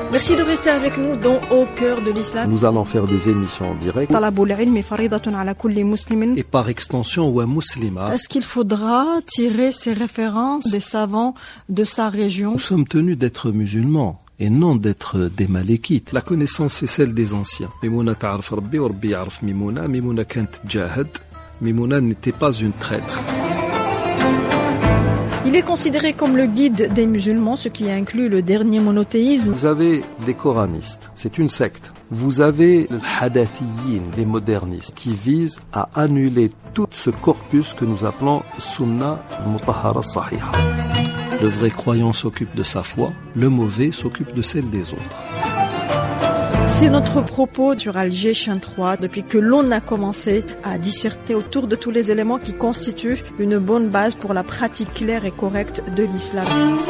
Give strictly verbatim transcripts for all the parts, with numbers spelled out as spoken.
Merci de rester avec nous dans Au cœur de l'islam. Nous allons faire des émissions en direct. Et par extension, wa muslima. Est-ce qu'il faudra tirer ses références des savants de sa région? Nous sommes tenus d'être musulmans et non d'être des malékites. La connaissance, c'est celle des anciens. Mimouna ta'arf Rabbi wa Rabbi ya'arf Mimouna. Mimouna kant jahad. Mimouna n'était pas une traître. Il est considéré comme le guide des musulmans, ce qui inclut le dernier monothéisme. Vous avez des coranistes, c'est une secte. Vous avez les hadathiyin, les modernistes, qui visent à annuler tout ce corpus que nous appelons Sunna Mutahhara Sahiha. Le vrai croyant s'occupe de sa foi, le mauvais s'occupe de celle des autres. C'est notre propos sur Alger Chien trois depuis que l'on a commencé à disserter autour de tous les éléments qui constituent une bonne base pour la pratique claire et correcte de l'islam.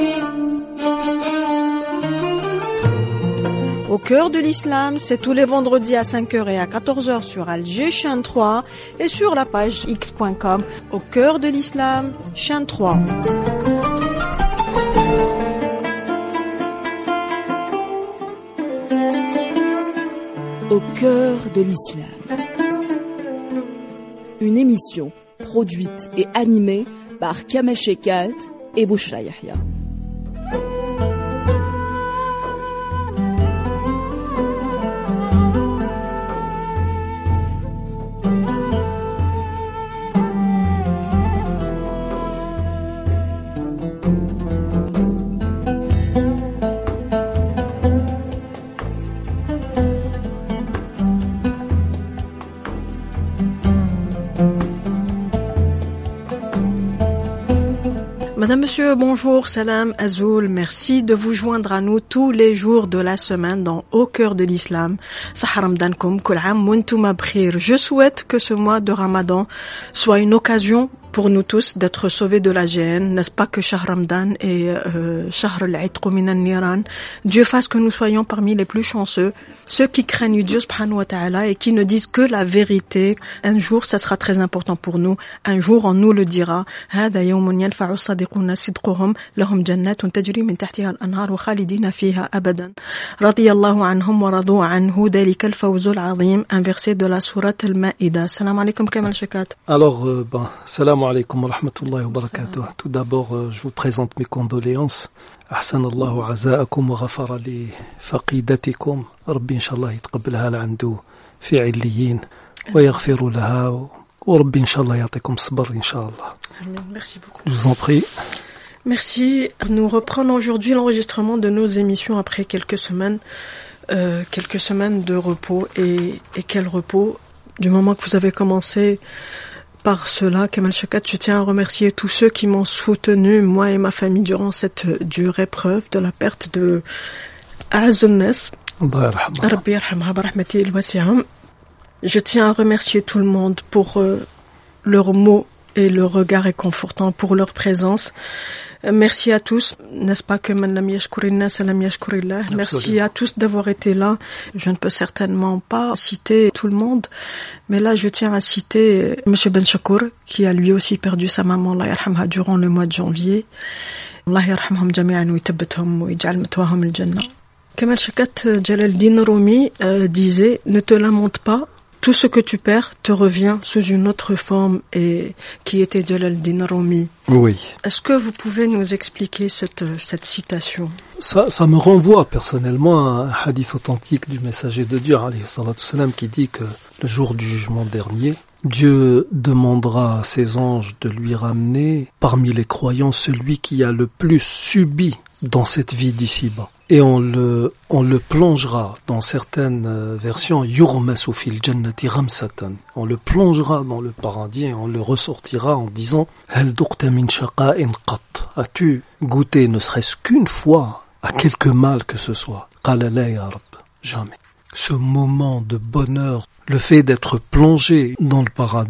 Au cœur de l'islam, c'est tous les vendredis à cinq heures et à quatorze heures sur Alger Chien trois et sur la page x point com. Au cœur de l'islam, Chien trois. Au cœur de l'islam. Une émission produite et animée par Kamel Shekat et Bouchra Yahya. Madame, monsieur, bonjour, salam, azoul, merci de vous joindre à nous tous les jours de la semaine dans Au cœur de l'islam. Saharamdankum, kul am wantum bkhir. Je souhaite que ce mois de Ramadan soit une occasion pour nous tous d'être sauvés de la gêne, n'est-ce pas que Shahr Ramadan et euh, Shahr al-Itq min an-Niran. Dieu fasse que nous soyons parmi les plus chanceux, ceux qui craignent Dieu subhanahu wa ta'ala et qui ne disent que la vérité. Un jour, ça sera très important pour nous. Un jour, on nous le dira. هذا يوم ينفع الصادقون صدقهم لهم جنات تجري من تحتها الأنهار خالدين فيها أبدا رضي الله عنهم ورضوا عنه ذلك الفوز العظيم. Un verset de la sourate Al-Ma'idah. Salam alaikum Kamel Shekat. Alors, euh, ben, salam alaikum wa rahmatullahi wa barakatuh. Tout d'abord, euh, je vous présente mes condoléances. أحسن الله عزاءكم وغفر لفقيدتكم. ربي إن شاء الله يتقبلها لعنده في عليين ويغفر لها وربي إن شاء الله يعطيكم الصبر إن شاء الله. Merci beaucoup. Je vous en prie. Merci. Nous reprenons aujourd'hui l'enregistrement de nos émissions après quelques semaines, euh, quelques semaines de repos. Et, et quel repos! Du moment que vous avez commencé par cela, Kamel Shekat, je tiens à remercier tous ceux qui m'ont soutenu, moi et ma famille, durant cette dure épreuve de la perte de Azunnes. Je tiens à remercier tout le monde pour euh, leurs mots et le regard réconfortant, pour leur présence. Merci à tous, n'est-ce pas que man lam yashkuri nas lam yashkuri Allah. Merci à tous d'avoir été là. Je ne peux certainement pas citer tout le monde, mais là je tiens à citer Monsieur Ben Chakour, qui a lui aussi perdu sa maman, Allah yarhamha, durant le mois de janvier. Allah yarhamhum jami'an wa yatabbatuhum wa yaj'al matwahum al-jannah. Kamel Shekat, Jalal-Din Rumi euh, disait: ne te lamente pas, tout ce que tu perds te revient sous une autre forme, et qui était Jalal-Din Rumi. Oui. Est-ce que vous pouvez nous expliquer cette, cette citation? Ça, ça me renvoie personnellement à un hadith authentique du messager de Dieu, alayhi salatu salam, qui dit que le jour du jugement dernier, Dieu demandera à ses anges de lui ramener parmi les croyants celui qui a le plus subi dans cette vie d'ici-bas. Et on le, on le plongera dans certaines versions, yurmasu fil jannati ramsatan. On le plongera dans le paradis et on le ressortira en disant: hal duqta min shaqa'in qat. As-tu goûté ne serait-ce qu'une fois à quelque mal que ce soit? Qala la ya Rabb. Jamais. Ce moment de bonheur, le fait d'être plongé dans le paradis,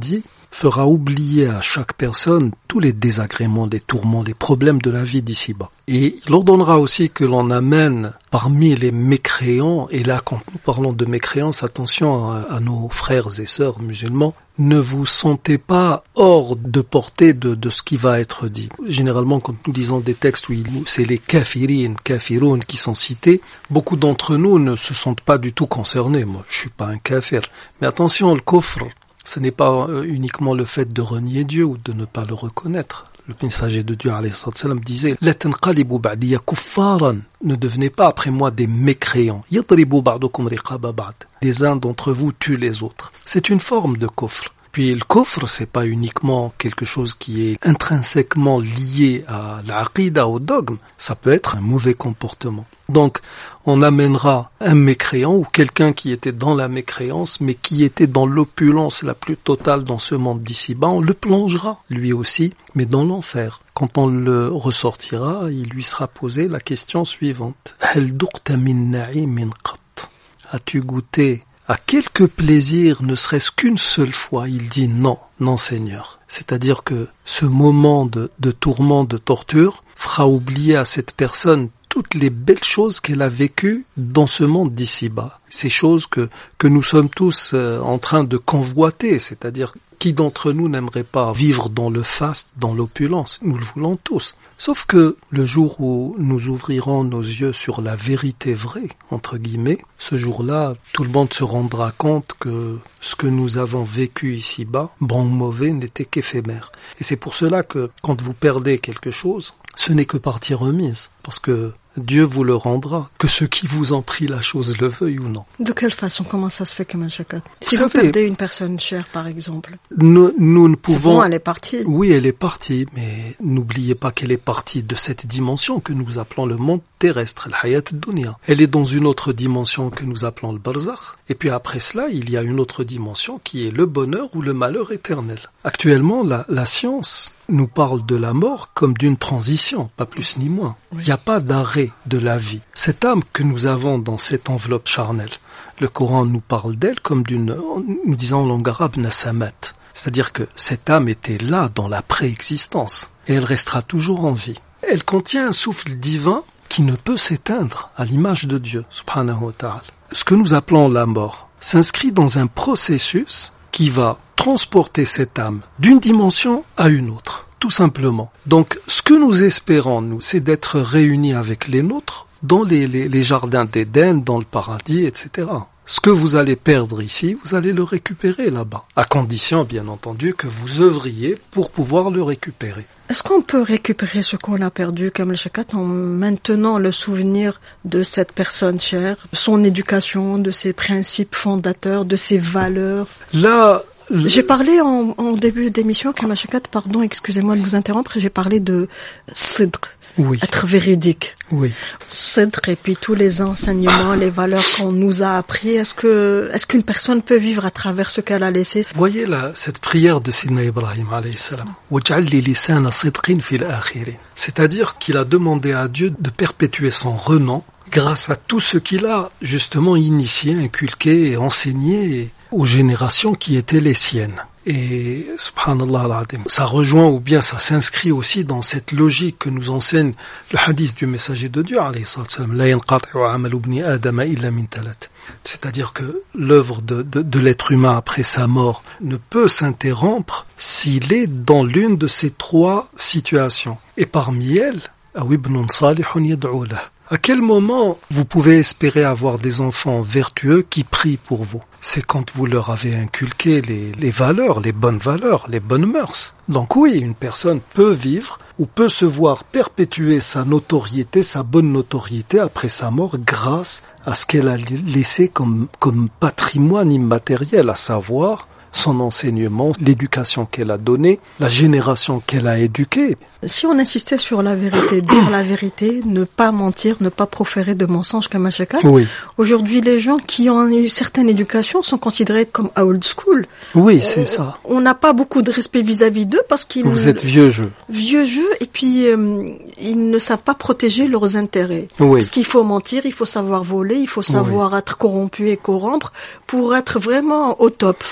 fera oublier à chaque personne tous les désagréments, les tourments, les problèmes de la vie d'ici-bas. Et il ordonnera aussi que l'on amène parmi les mécréants, et là quand nous parlons de mécréance, attention à, à nos frères et sœurs musulmans, ne vous sentez pas hors de portée de, de ce qui va être dit. Généralement, quand nous lisons des textes où il, c'est les kafirin, kafiroun qui sont cités, beaucoup d'entre nous ne se sentent pas du tout concernés. Moi, je suis pas un kafir. Mais attention, le kufr, ce n'est pas uniquement le fait de renier Dieu ou de ne pas le reconnaître. Le messager de Dieu, alayhi salam, disait « La tanqalibu ba'diya kuffaran » ne devenez pas après moi des mécréants. « Yadribu ba'dukum riqaba ba'd » Les uns d'entre vous tuent les autres. C'est une forme de kufr. Puis le kufr, c'est pas uniquement quelque chose qui est intrinsèquement lié à l'aqida, au dogme. Ça peut être un mauvais comportement. Donc, on amènera un mécréant ou quelqu'un qui était dans la mécréance, mais qui était dans l'opulence la plus totale dans ce monde d'ici-bas. On le plongera, lui aussi, mais dans l'enfer. Quand on le ressortira, il lui sera posé la question suivante. Hal duqta min na'imin qat? As-tu goûté à quelque plaisir, ne serait-ce qu'une seule fois? Il dit non, non Seigneur. C'est-à-dire que ce moment de, de tourment, de torture, fera oublier à cette personne toutes les belles choses qu'elle a vécues dans ce monde d'ici-bas. Ces choses que, que nous sommes tous euh, en train de convoiter, c'est-à-dire qui d'entre nous n'aimerait pas vivre dans le faste, dans l'opulence? Nous le voulons tous. Sauf que le jour où nous ouvrirons nos yeux sur la vérité vraie, entre guillemets, ce jour-là, tout le monde se rendra compte que ce que nous avons vécu ici-bas, bon ou mauvais, n'était qu'éphémère. Et c'est pour cela que quand vous perdez quelque chose, ce n'est que partie remise, parce que Dieu vous le rendra, que ceux qui vous ont pris la chose le veuillent ou non. De quelle façon? Comment ça se fait, Kamal Chakat? Si vous vous savez, perdez une personne chère, par exemple. Nous, nous ne pouvons... C'est bon, elle est partie. Oui, elle est partie, mais n'oubliez pas qu'elle est partie de cette dimension que nous appelons le monde terrestre, le hayat dunya. Elle est dans une autre dimension que nous appelons le barzakh. Et puis après cela, il y a une autre dimension qui est le bonheur ou le malheur éternel. Actuellement, la, la science nous parle de la mort comme d'une transition, pas plus ni moins. Il n'y a pas d'arrêt de la vie. Cette âme que nous avons dans cette enveloppe charnelle, le Coran nous parle d'elle comme d'une, nous disons en langue arabe, nasamat. C'est-à-dire que cette âme était là dans la préexistence et elle restera toujours en vie. Elle contient un souffle divin qui ne peut s'éteindre à l'image de Dieu, subhanahu wa ta'ala. Ce que nous appelons la mort s'inscrit dans un processus qui va transporter cette âme d'une dimension à une autre, tout simplement. Donc, ce que nous espérons, nous, c'est d'être réunis avec les nôtres dans les, les, les jardins d'Éden, dans le paradis, et cetera. Ce que vous allez perdre ici, vous allez le récupérer là-bas, à condition, bien entendu, que vous œuvriez pour pouvoir le récupérer. Est-ce qu'on peut récupérer ce qu'on a perdu, Kamal Chakat, en maintenant le souvenir de cette personne chère, son éducation, de ses principes fondateurs, de ses valeurs? Là, le... J'ai parlé en, en début d'émission, Kamal Chakat, pardon, excusez-moi de vous interrompre, j'ai parlé de sidq. Oui. Être véridique. Oui. Sidq et puis tous les enseignements, les valeurs qu'on nous a appris. Est-ce que, est-ce qu'une personne peut vivre à travers ce qu'elle a laissé? Voyez là, cette prière de Sidna Ibrahim, alayhi salam. Waj'al li lisana sidqin fil akhirin. C'est-à-dire qu'il a demandé à Dieu de perpétuer son renom grâce à tout ce qu'il a justement initié, inculqué et enseigné aux générations qui étaient les siennes. Et subhanallah al-azim, ça rejoint ou bien ça s'inscrit aussi dans cette logique que nous enseigne le hadith du messager de Dieu, alayhi salam, la yanqati'u 'amalu ibni adama illa min talat. C'est-à-dire que l'œuvre de, de, de l'être humain après sa mort ne peut s'interrompre s'il est dans l'une de ces trois situations. Et parmi elles, aw ibnun salihun yad'u lahu. À quel moment vous pouvez espérer avoir des enfants vertueux qui prient pour vous? C'est quand vous leur avez inculqué les, les valeurs, les bonnes valeurs, les bonnes mœurs. Donc oui, une personne peut vivre ou peut se voir perpétuer sa notoriété, sa bonne notoriété après sa mort grâce à ce qu'elle a laissé comme, comme patrimoine immatériel, à savoir son enseignement, l'éducation qu'elle a donnée, la génération qu'elle a éduquée. Si on insistait sur la vérité, dire la vérité, ne pas mentir, ne pas proférer de mensonges comme un chacal. Oui. Aujourd'hui, les gens qui ont une certaine éducation sont considérés comme old school. Oui, c'est euh, ça. On n'a pas beaucoup de respect vis-à-vis d'eux parce qu'ils... Vous êtes vieux jeu. Vieux jeu, et puis euh, ils ne savent pas protéger leurs intérêts. Oui. Parce qu'il faut mentir, il faut savoir voler, il faut savoir oui. être corrompu et corrompre pour être vraiment au top. C'est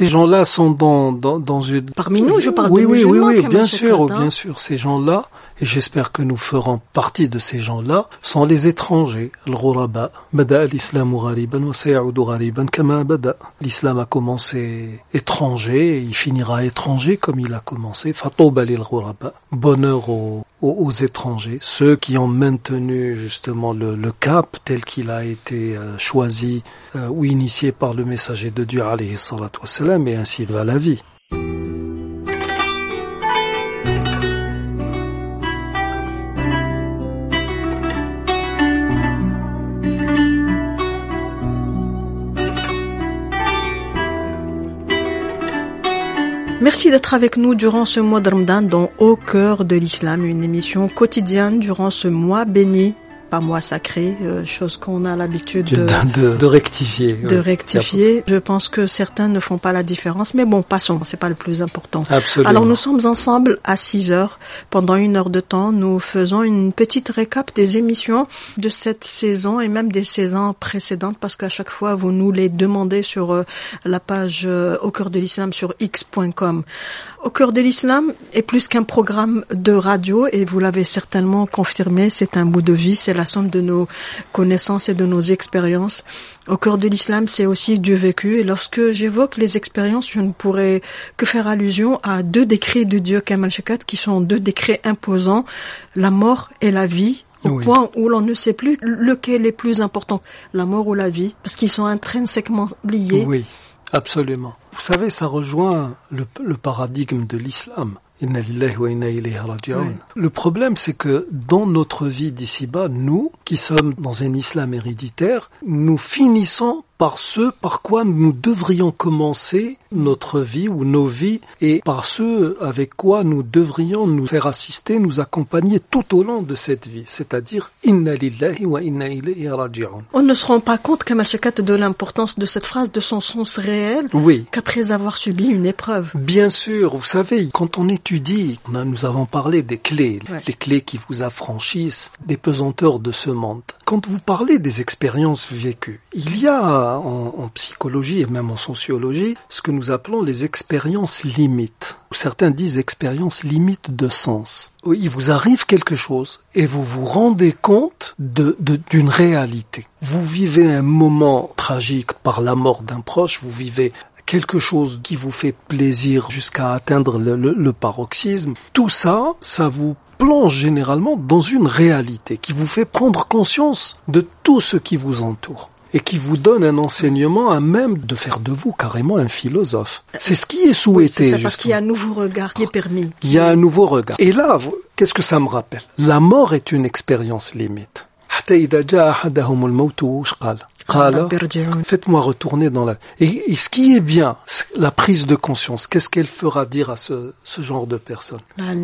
ces gens-là sont dans, dans, dans une... Parmi nous, je parle oui, de oui, musulmans. Oui, oui, bien sûr, hein. bien sûr. Ces gens-là, et j'espère que nous ferons partie de ces gens-là, sont les étrangers. Al-Ghuraba. Bada al-Islamu ghariban wa sayaudu ghariban kama bada. L'islam a commencé étranger, et il finira étranger comme il a commencé. Fatouba lil-Ghuraba. Bonheur aux, aux, aux étrangers, ceux qui ont maintenu justement le, le cap tel qu'il a été euh, choisi euh, ou initié par le messager de Dieu alayhi salatu wassalam, et ainsi va la vie. Merci d'être avec nous durant ce mois de Ramadan dans Au cœur de l'islam, une émission quotidienne durant ce mois béni, pas mois sacré, euh, chose qu'on a l'habitude de, de, de, de rectifier. De oui. rectifier. Je pense que certains ne font pas la différence, mais bon, passons, c'est pas le plus important. Absolument. Alors nous sommes ensemble à six heures. Pendant une heure de temps, nous faisons une petite récap des émissions de cette saison et même des saisons précédentes, parce qu'à chaque fois, vous nous les demandez sur euh, la page euh, Au cœur de l'islam sur x point com. Au cœur de l'islam est plus qu'un programme de radio, et vous l'avez certainement confirmé, c'est un bout de vie, c'est la somme de nos connaissances et de nos expériences. Au cœur de l'islam, c'est aussi du vécu, et lorsque j'évoque les expériences, je ne pourrais que faire allusion à deux décrets de Dieu Kamal Shekat, qui sont deux décrets imposants, la mort et la vie, au oui. point où l'on ne sait plus lequel est plus important, la mort ou la vie, parce qu'ils sont intrinsèquement liés. Oui. Absolument. Vous savez, ça rejoint le, le paradigme de l'islam. Inna lillahi wa inna ilayhi raji'un. Oui. Le problème, c'est que dans notre vie d'ici-bas, nous, qui sommes dans un islam héréditaire, nous finissons par ce par quoi nous devrions commencer notre vie ou nos vies, et par ce avec quoi nous devrions nous faire assister, nous accompagner tout au long de cette vie, c'est-à-dire Inna lillahi wa inna ilayhi raji'un. On ne se rend pas compte, Kamal Shekat, de l'importance de cette phrase, de son sens réel, oui. qu'après avoir subi une épreuve. Bien sûr, vous savez, quand on étudie, on a, nous avons parlé des clés, ouais. les clés qui vous affranchissent des pesanteurs de ce monde. Quand vous parlez des expériences vécues, il y a En, en psychologie et même en sociologie, ce que nous appelons les expériences limites. Certains disent expériences limites de sens. Il vous arrive quelque chose et vous vous rendez compte de, de, d'une réalité. Vous vivez un moment tragique par la mort d'un proche, vous vivez quelque chose qui vous fait plaisir jusqu'à atteindre le, le, le paroxysme. Tout ça, ça vous plonge généralement dans une réalité qui vous fait prendre conscience de tout ce qui vous entoure, et qui vous donne un enseignement à même de faire de vous carrément un philosophe. C'est ce qui est souhaité. Oui, c'est ça, parce qu'il y a un nouveau regard qui est permis. Il y a un nouveau regard. Et là, qu'est-ce que ça me rappelle? La mort est une expérience limite. Faites-moi retourner dans la... Et, et ce qui est bien, la prise de conscience, qu'est-ce qu'elle fera dire à ce, ce genre de personnes? Il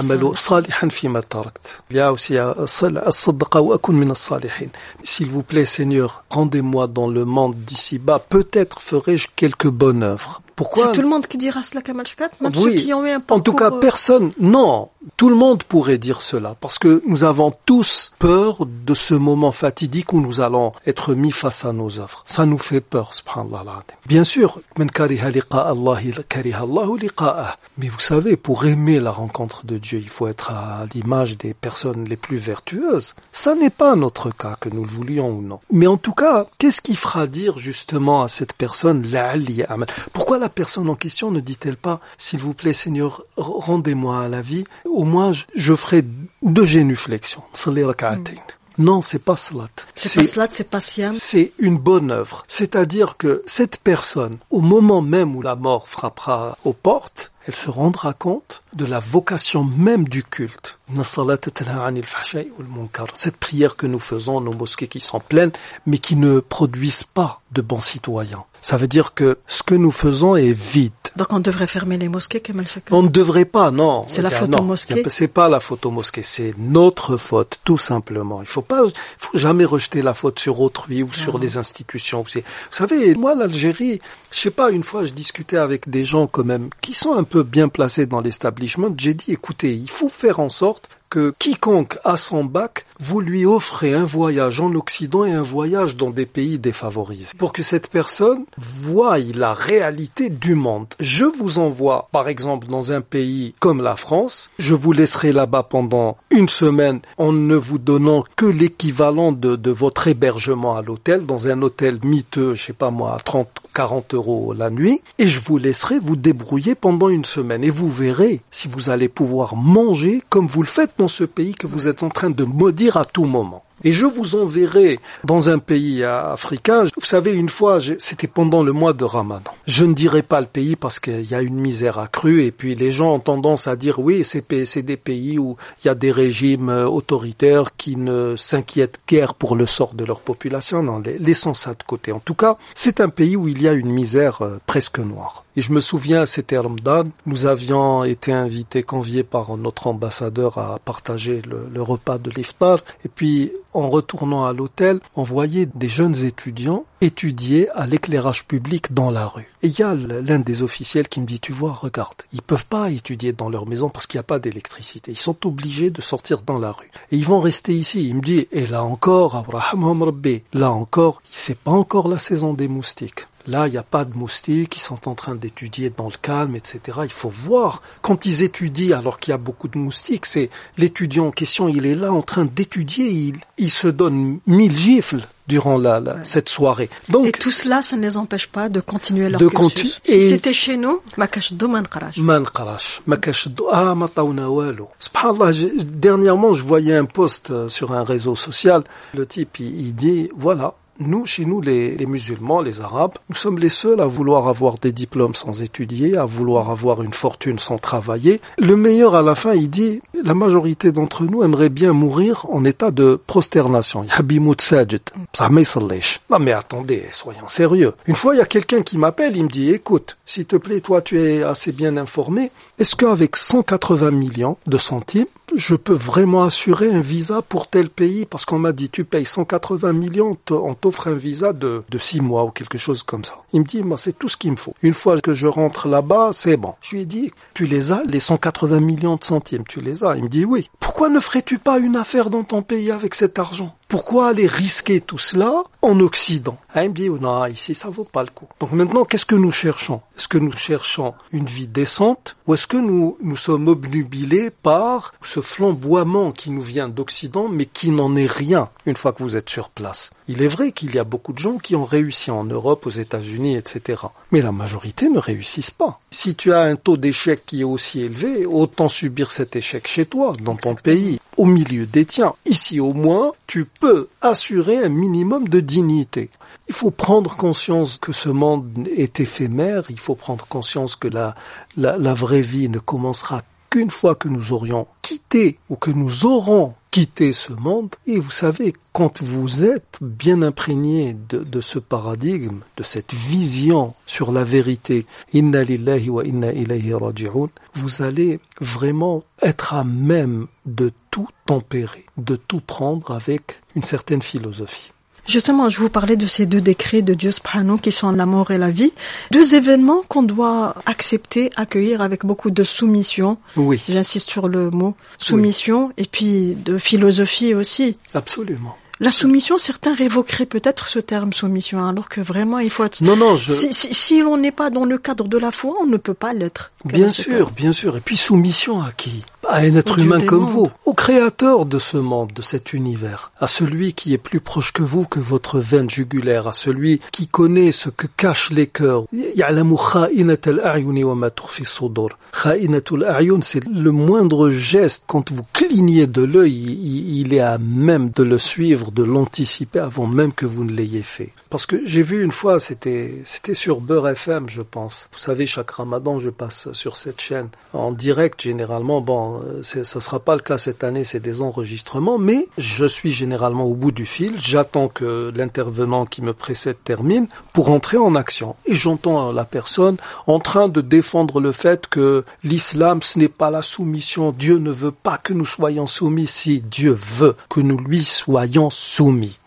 y a aussi s'il vous plaît Seigneur, rendez-moi dans le monde d'ici-bas, peut-être ferai-je quelques bonnes œuvres. Pourquoi? C'est tout le monde qui dira cela, Kamal Shekat, même oui. ceux qui ont eu un parcours... En tout cas, personne... Non, tout le monde pourrait dire cela, parce que nous avons tous peur de ce moment fatidique où nous allons être mis face à nos œuvres. Ça nous fait peur, subhanallah. Bien sûr, men kariha liqa Allahi kariha Allahu liqa'ah. Mais vous savez, pour aimer la rencontre de Dieu, il faut être à l'image des personnes les plus vertueuses. Ça n'est pas notre cas, que nous le voulions ou non. Mais en tout cas, qu'est-ce qui fera dire justement à cette personne la'alli amal? Pourquoi la personne en question ne dit-elle pas, s'il vous plaît Seigneur, rendez-moi à la vie, au moins je, je ferai deux génuflexions. Salli rak'atayn. Non, c'est pas salat. C'est, c'est pas salat, c'est pas siam. C'est une bonne œuvre. C'est-à-dire que cette personne, au moment même où la mort frappera aux portes, elle se rendra compte de la vocation même du culte. Cette prière que nous faisons, nos mosquées qui sont pleines, mais qui ne produisent pas de bons citoyens. Ça veut dire que ce que nous faisons est vide. Donc on devrait fermer les mosquées, Kamal Shekat? On ne devrait pas, non. C'est la photo mosquée? C'est pas la photo mosquée, c'est notre faute, tout simplement. Il faut pas, il faut jamais rejeter la faute sur autrui ou ah. sur les institutions. Vous savez, moi, l'Algérie, je sais pas, une fois, je discutais avec des gens quand même qui sont un peu bien placés dans l'establishment. J'ai dit, écoutez, il faut faire en sorte que quiconque a son bac, vous lui offrez un voyage en Occident et un voyage dans des pays défavorisés. Pour que cette personne voie la réalité du monde. Je vous envoie, par exemple, dans un pays comme la France, je vous laisserai là-bas pendant une semaine en ne vous donnant que l'équivalent de, de votre hébergement à l'hôtel, dans un hôtel miteux, je sais pas moi, à trente, quarante euros la nuit, et je vous laisserai vous débrouiller pendant une semaine. Et vous verrez si vous allez pouvoir manger comme vous le faites dans ce pays que vous êtes en train de maudire à tout moment. Et je vous enverrai dans un pays africain. Vous savez, une fois, c'était pendant le mois de Ramadan. Je ne dirai pas le pays parce qu'il y a une misère accrue et puis les gens ont tendance à dire oui, c'est, c'est des pays où il y a des régimes autoritaires qui ne s'inquiètent guère pour le sort de leur population. Non, laissons ça de côté. En tout cas, c'est un pays où il y a une misère presque noire. Et je me souviens, c'était Ramadan, nous avions été invités, conviés par notre ambassadeur à partager le, le repas de l'iftar. Et puis, en retournant à l'hôtel, on voyait des jeunes étudiants étudier à l'éclairage public dans la rue. Et il y a l'un des officiels qui me dit, tu vois, regarde, ils peuvent pas étudier dans leur maison parce qu'il n'y a pas d'électricité. Ils sont obligés de sortir dans la rue. Et ils vont rester ici. Il me dit, et là encore, là encore, c'est pas encore la saison des moustiques. Là, il n'y a pas de moustiques, ils sont en train d'étudier dans le calme, et cetera. Il faut voir. Quand ils étudient alors qu'il y a beaucoup de moustiques, c'est l'étudiant en question, il est là en train d'étudier, il, il se donne mille gifles durant la, la, cette soirée. Donc, et tout cela, ça ne les empêche pas de continuer leur de cursus. Continu- si c'était chez nous, ma cache d'eau, man qarash. Man qarash. Ma cache d'eau, ah, ma taouna walo. Subhanallah, je- dernièrement, je voyais un post sur un réseau social. Le type, il, il dit, voilà, nous, chez nous, les, les musulmans, les arabes, nous sommes les seuls à vouloir avoir des diplômes sans étudier, à vouloir avoir une fortune sans travailler. Le meilleur, à la fin, il dit, la majorité d'entre nous aimerait bien mourir en état de prosternation. Yhabimout sajid. Ça m'essallèche. Non, mais attendez, soyons sérieux. Une fois, il y a quelqu'un qui m'appelle, il me dit, écoute, s'il te plaît, toi, tu es assez bien informé. Est-ce qu'avec cent quatre-vingts millions de centimes, je peux vraiment assurer un visa pour tel pays? Parce qu'on m'a dit, tu payes cent quatre-vingts millions, on t'offre un visa de, de six mois ou quelque chose comme ça. Il me dit, moi, c'est tout ce qu'il me faut. Une fois que je rentre là-bas, c'est bon. Je lui ai dit, tu les as, les cent quatre-vingts millions de centimes, tu les as? Il me dit, oui. Pourquoi ne ferais-tu pas une affaire dans ton pays avec cet argent? Pourquoi aller risquer tout cela en Occident? Ah, il me dit, oh non, ici, ça vaut pas le coup. Donc maintenant, qu'est-ce que nous cherchons? Est-ce que nous cherchons une vie décente ou est-ce que nous, nous sommes obnubilés par ce flamboiement qui nous vient d'Occident mais qui n'en est rien une fois que vous êtes sur place? Il est vrai qu'il y a beaucoup de gens qui ont réussi en Europe, aux États-Unis, et cetera. Mais la majorité ne réussissent pas. Si tu as un taux d'échec qui est aussi élevé, autant subir cet échec chez toi, dans ton pays, au milieu des tiens. Ici, au moins, tu peux assurer un minimum de dignité. Il faut prendre conscience que ce monde est éphémère, il faut prendre conscience que la, la, la vraie vie ne commencera qu'une fois que nous aurions quitté ou que nous aurons quitté ce monde. Et vous savez, quand vous êtes bien imprégné de, de ce paradigme, de cette vision sur la vérité, inna lillahi wa inna ilayhi raji'un, vous allez vraiment être à même de tout tempérer, de tout prendre avec une certaine philosophie. Justement, je vous parlais de ces deux décrets de Dieu subhanahu qui sont la mort et la vie. Deux événements qu'on doit accepter, accueillir avec beaucoup de soumission. Oui. J'insiste sur le mot soumission, oui. Et puis de philosophie aussi. Absolument. La soumission, certains révoqueraient peut-être ce terme soumission, alors que vraiment il faut être... Non, non, je... Si, si, si l'on n'est pas dans le cadre de la foi, on ne peut pas l'être. Bien sûr, bien sûr. Et puis soumission à qui? À un être humain comme vous, au créateur de ce monde, de cet univers, à celui qui est plus proche que vous que votre veine jugulaire, à celui qui connaît ce que cachent les cœurs. يعلم خائنة الأعين وما تخفي الصدور. خائنة الأعين, c'est le moindre geste. Quand vous clignez de l'œil, il est à même de le suivre, de l'anticiper avant même que vous ne l'ayez fait. Parce que j'ai vu une fois, c'était c'était sur Beurre F M, je pense. Vous savez, chaque Ramadan, je passe sur cette chaîne en direct, généralement. Bon, c'est, ça sera pas le cas cette année, c'est des enregistrements, mais je suis généralement au bout du fil. J'attends que l'intervenant qui me précède termine pour entrer en action. Et j'entends la personne en train de défendre le fait que l'islam, ce n'est pas la soumission. Dieu ne veut pas que nous soyons soumis si Dieu veut que nous lui soyons soumis.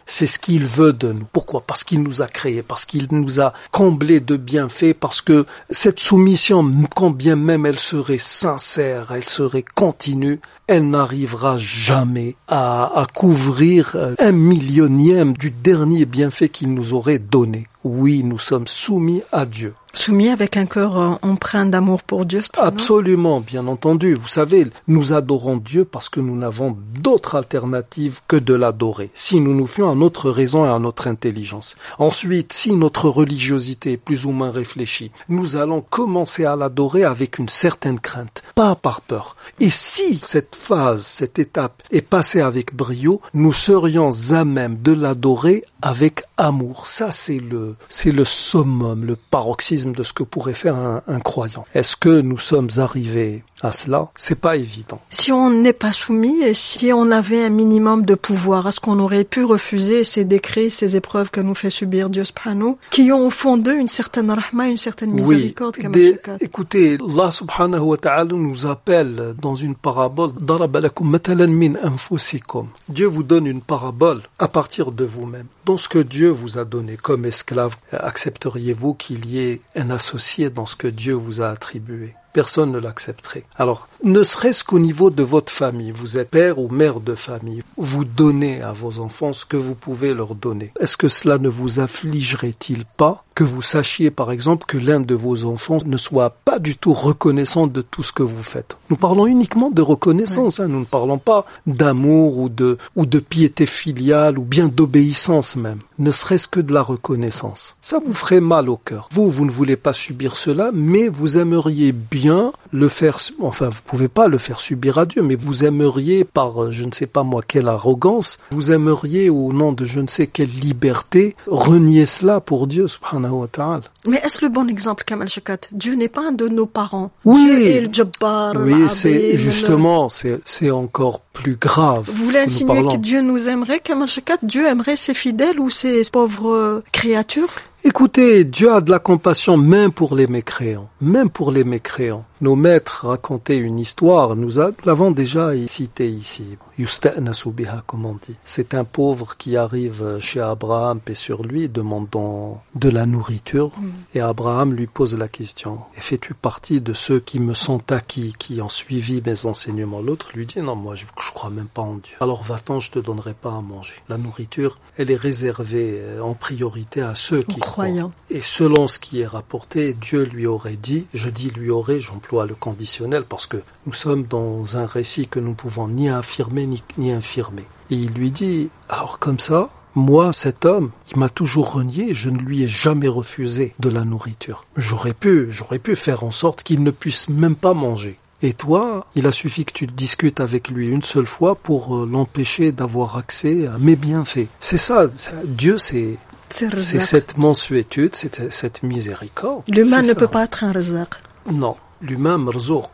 C'est ce qu'il veut de nous. Pourquoi? Parce qu'il nous a créés, parce qu'il nous a comblés de bienfaits, parce que cette soumission, quand bien même elle serait sincère, elle serait continue, elle n'arrivera jamais à, à couvrir un millionième du dernier bienfait qu'il nous aurait donné. Oui, nous sommes soumis à Dieu. Soumis avec un cœur euh, empreint d'amour pour Dieu, c'est pas Absolument, bien entendu. Vous savez, nous adorons Dieu parce que nous n'avons d'autre alternative que de l'adorer. Si nous nous fions à notre raison et à notre intelligence. Ensuite, si notre religiosité est plus ou moins réfléchie, nous allons commencer à l'adorer avec une certaine crainte, pas par peur. Et si cette phase, cette étape est passée avec brio, nous serions à même de l'adorer avec amour. Ça, c'est le, c'est le summum, le paroxysme de ce que pourrait faire un, un croyant. Est-ce que nous sommes arrivés à cela? C'est pas évident. Si on n'est pas soumis et si on avait un minimum de pouvoir, est-ce qu'on aurait pu refuser ces décrets, ces épreuves que nous fait subir Dieu subhanahu, qui ont au fond d'eux une certaine rahma, une certaine miséricorde? Oui, des, écoutez, Allah subhanahu wa ta'ala nous appelle dans une parabole, daraba lakum matalan min anfusikum. Dieu vous donne une parabole à partir de vous-même. Dans ce que Dieu vous a donné comme esclave, accepteriez-vous qu'il y ait un associé dans ce que Dieu vous a attribué? Personne ne l'accepterait. Alors, ne serait-ce qu'au niveau de votre famille, vous êtes père ou mère de famille, vous donnez à vos enfants ce que vous pouvez leur donner. Est-ce que cela ne vous affligerait-il pas que vous sachiez, par exemple, que l'un de vos enfants ne soit pas du tout reconnaissant de tout ce que vous faites? Nous parlons uniquement de reconnaissance, hein, nous ne parlons pas d'amour ou de, ou de piété filiale ou bien d'obéissance même. Ne serait-ce que de la reconnaissance. Ça vous ferait mal au cœur. Vous, vous ne voulez pas subir cela, mais vous aimeriez bien le faire, enfin, vous pouvez pas le faire subir à Dieu, mais vous aimeriez par, je ne sais pas moi, quelle arrogance, vous aimeriez au nom de je ne sais quelle liberté, renier cela pour Dieu, subhanahu wa ta'ala. Mais est-ce le bon exemple, Kamal Shakat? Dieu n'est pas un de nos parents. Oui. Dieu est le Jabbar. Oui, c'est, justement, c'est, c'est encore plus grave. Vous voulez insinuer que Dieu nous aimerait, Kamal Shakat? Dieu aimerait ses fidèles ou ses pauvres créatures? Écoutez, Dieu a de la compassion même pour les mécréants, même pour les mécréants. Nos maîtres racontaient une histoire, nous l'avons déjà cité ici. Yusta'nasu biha, comme on dit. C'est un pauvre qui arrive chez Abraham, paix sur lui, demandant de la nourriture. Mm. Et Abraham lui pose la question, et fais-tu partie de ceux qui me sont acquis, qui ont suivi mes enseignements? L'autre lui dit, non, moi je, je crois même pas en Dieu. Alors va-t'en, je te donnerai pas à manger. La nourriture, elle est réservée en priorité à ceux qui croient. Et selon ce qui est rapporté, Dieu lui aurait dit, je dis lui aurait, j'emploie le conditionnel parce que nous sommes dans un récit que nous ne pouvons ni affirmer ni, ni infirmer. Et il lui dit, alors comme ça, moi, cet homme, il m'a toujours renié, je ne lui ai jamais refusé de la nourriture. J'aurais pu, j'aurais pu faire en sorte qu'il ne puisse même pas manger. Et toi, il a suffi que tu discutes avec lui une seule fois pour l'empêcher d'avoir accès à mes bienfaits. C'est ça, ça Dieu, c'est... C'est, c'est cette mansuétude, c'est cette miséricorde. L'humain ne ça. peut pas être un razaq. Non, l'humain marzouk.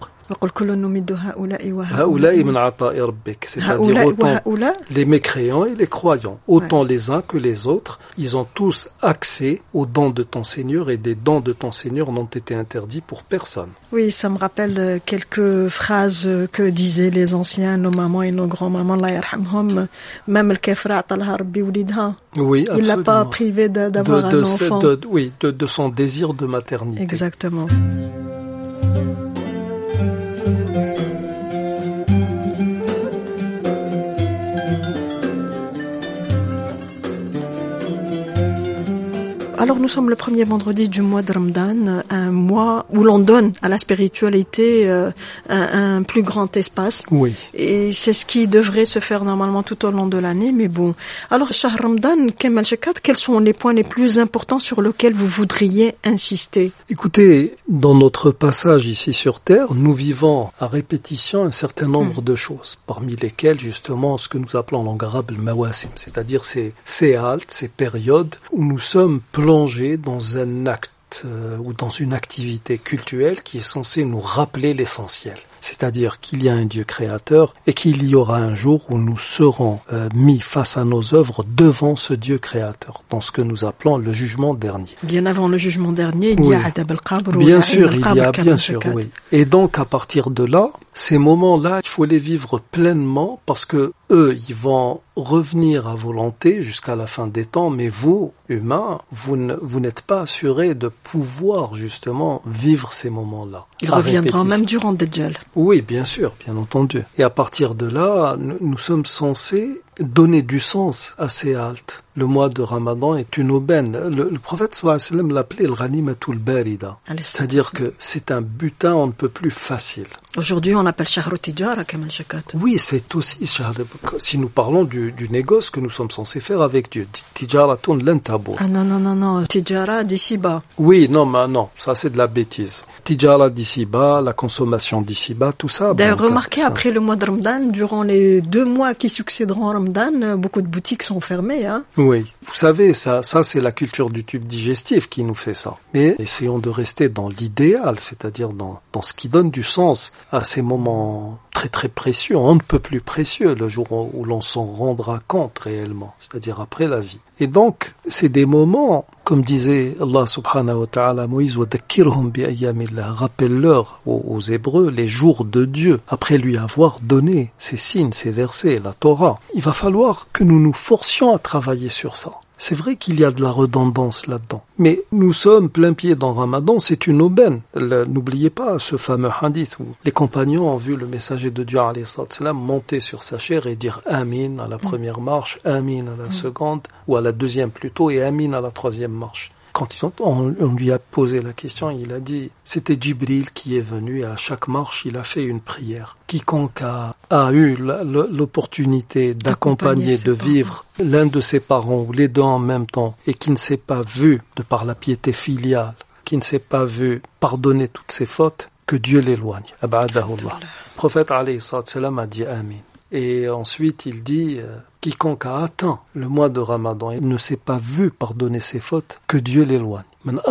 C'est-à-dire autant les mécréants et les croyants, autant ouais. les uns que les autres, ils ont tous accès aux dons de ton Seigneur et des dons de ton Seigneur n'ont été interdits pour personne. Oui, ça me rappelle quelques phrases que disaient les anciens, nos mamans et nos grands-mamans, Allah yarhamhum, même le kafir a'talaha rabbi wulidha. Oui, absolument. Il l'a pas privé d'avoir de, de, un enfant. De, de, oui, de, de son désir de maternité. Exactement. Alors nous sommes le premier vendredi du mois de Ramadan, un mois où l'on donne à la spiritualité euh, un, un plus grand espace. Oui. Et c'est ce qui devrait se faire normalement tout au long de l'année, mais bon. Alors, Shahr Ramadan, Kamal Shakat, quels sont les points les plus importants sur lesquels vous voudriez insister? Écoutez, dans notre passage ici sur Terre, nous vivons à répétition un certain nombre mmh. de choses, parmi lesquelles justement ce que nous appelons en langue arabe le mawasim, c'est-à-dire ces, ces haltes, ces périodes où nous sommes plongés dans un acte euh, ou dans une activité cultuelle qui est censée nous rappeler l'essentiel. C'est-à-dire qu'il y a un Dieu créateur et qu'il y aura un jour où nous serons euh, mis face à nos œuvres devant ce Dieu créateur, dans ce que nous appelons le jugement dernier. Bien avant le jugement dernier, il oui. y a Adab al-Qabr. Bien sûr, il y a, bien sûr, oui. Et donc, à partir de là, ces moments-là, il faut les vivre pleinement parce que eux, ils vont revenir à volonté jusqu'à la fin des temps, mais vous, humains, vous, ne, vous n'êtes pas assurés de pouvoir justement vivre ces moments-là. Ils reviendront même durant Dajjal. Oui, bien sûr, bien entendu. Et à partir de là, nous, nous sommes censés donner du sens à ces haltes. Le mois de Ramadan est une aubaine. Le, le prophète sallallahu alayhi wa sallam l'appelait le ghanimatul barida. C'est-à-dire que c'est un butin on ne peut plus facile. Aujourd'hui, on appelle shahru tijara, Kamal Shakat. Oui, c'est aussi, si nous parlons du, du négoce que nous sommes censés faire avec Dieu. Tijaratun lan tabur. Ah non, non, non, non. Tijara d'ici-bas. Oui, non, mais non. Ça, c'est de la bêtise. Tijara d'ici-bas, la consommation d'ici-bas, tout ça. D'ailleurs, bon, remarquez, ça... après le mois de Ramadan, durant les deux mois qui succéderont à Ramadan, beaucoup de boutiques sont fermées, hein. Oui. Vous savez, ça, ça, c'est la culture du tube digestif qui nous fait ça. Mais essayons de rester dans l'idéal, c'est-à-dire dans, dans ce qui donne du sens à ces moments très très précieux, on ne peut plus précieux, le jour où l'on s'en rendra compte réellement, c'est-à-dire après la vie. Et donc, c'est des moments, comme disait Allah subhanahu wa ta'ala, Moïse, وَذَكِّرْهُمْ بِأَيَّامِ اللَّهِ, rappelle-leur aux, aux Hébreux les jours de Dieu, après lui avoir donné ces signes, ces versets, la Torah. Il va falloir que nous nous forcions à travailler sur ça. C'est vrai qu'il y a de la redondance là-dedans. Mais nous sommes plein pied dans Ramadan, c'est une aubaine. Le, n'oubliez pas ce fameux hadith où les compagnons ont vu le messager de Dieu alayhi salam monter sur sa chair et dire Amin à la première marche, Amin à la seconde, ou à la deuxième plutôt, et Amin à la troisième marche. Quand ils ont, on, on lui a posé la question, il a dit, c'était Djibril qui est venu et à chaque marche, il a fait une prière. Quiconque a, a eu la, l'opportunité d'accompagner, de vivre parents. L'un de ses parents ou les deux en même temps et qui ne s'est pas vu, de par la piété filiale, qui ne s'est pas vu pardonner toutes ses fautes, que Dieu l'éloigne. Abadahullah. Le prophète alayhi salam a dit Amin. Et ensuite, il dit, euh, quiconque a atteint le mois de Ramadan et ne s'est pas vu pardonner ses fautes, que Dieu l'éloigne.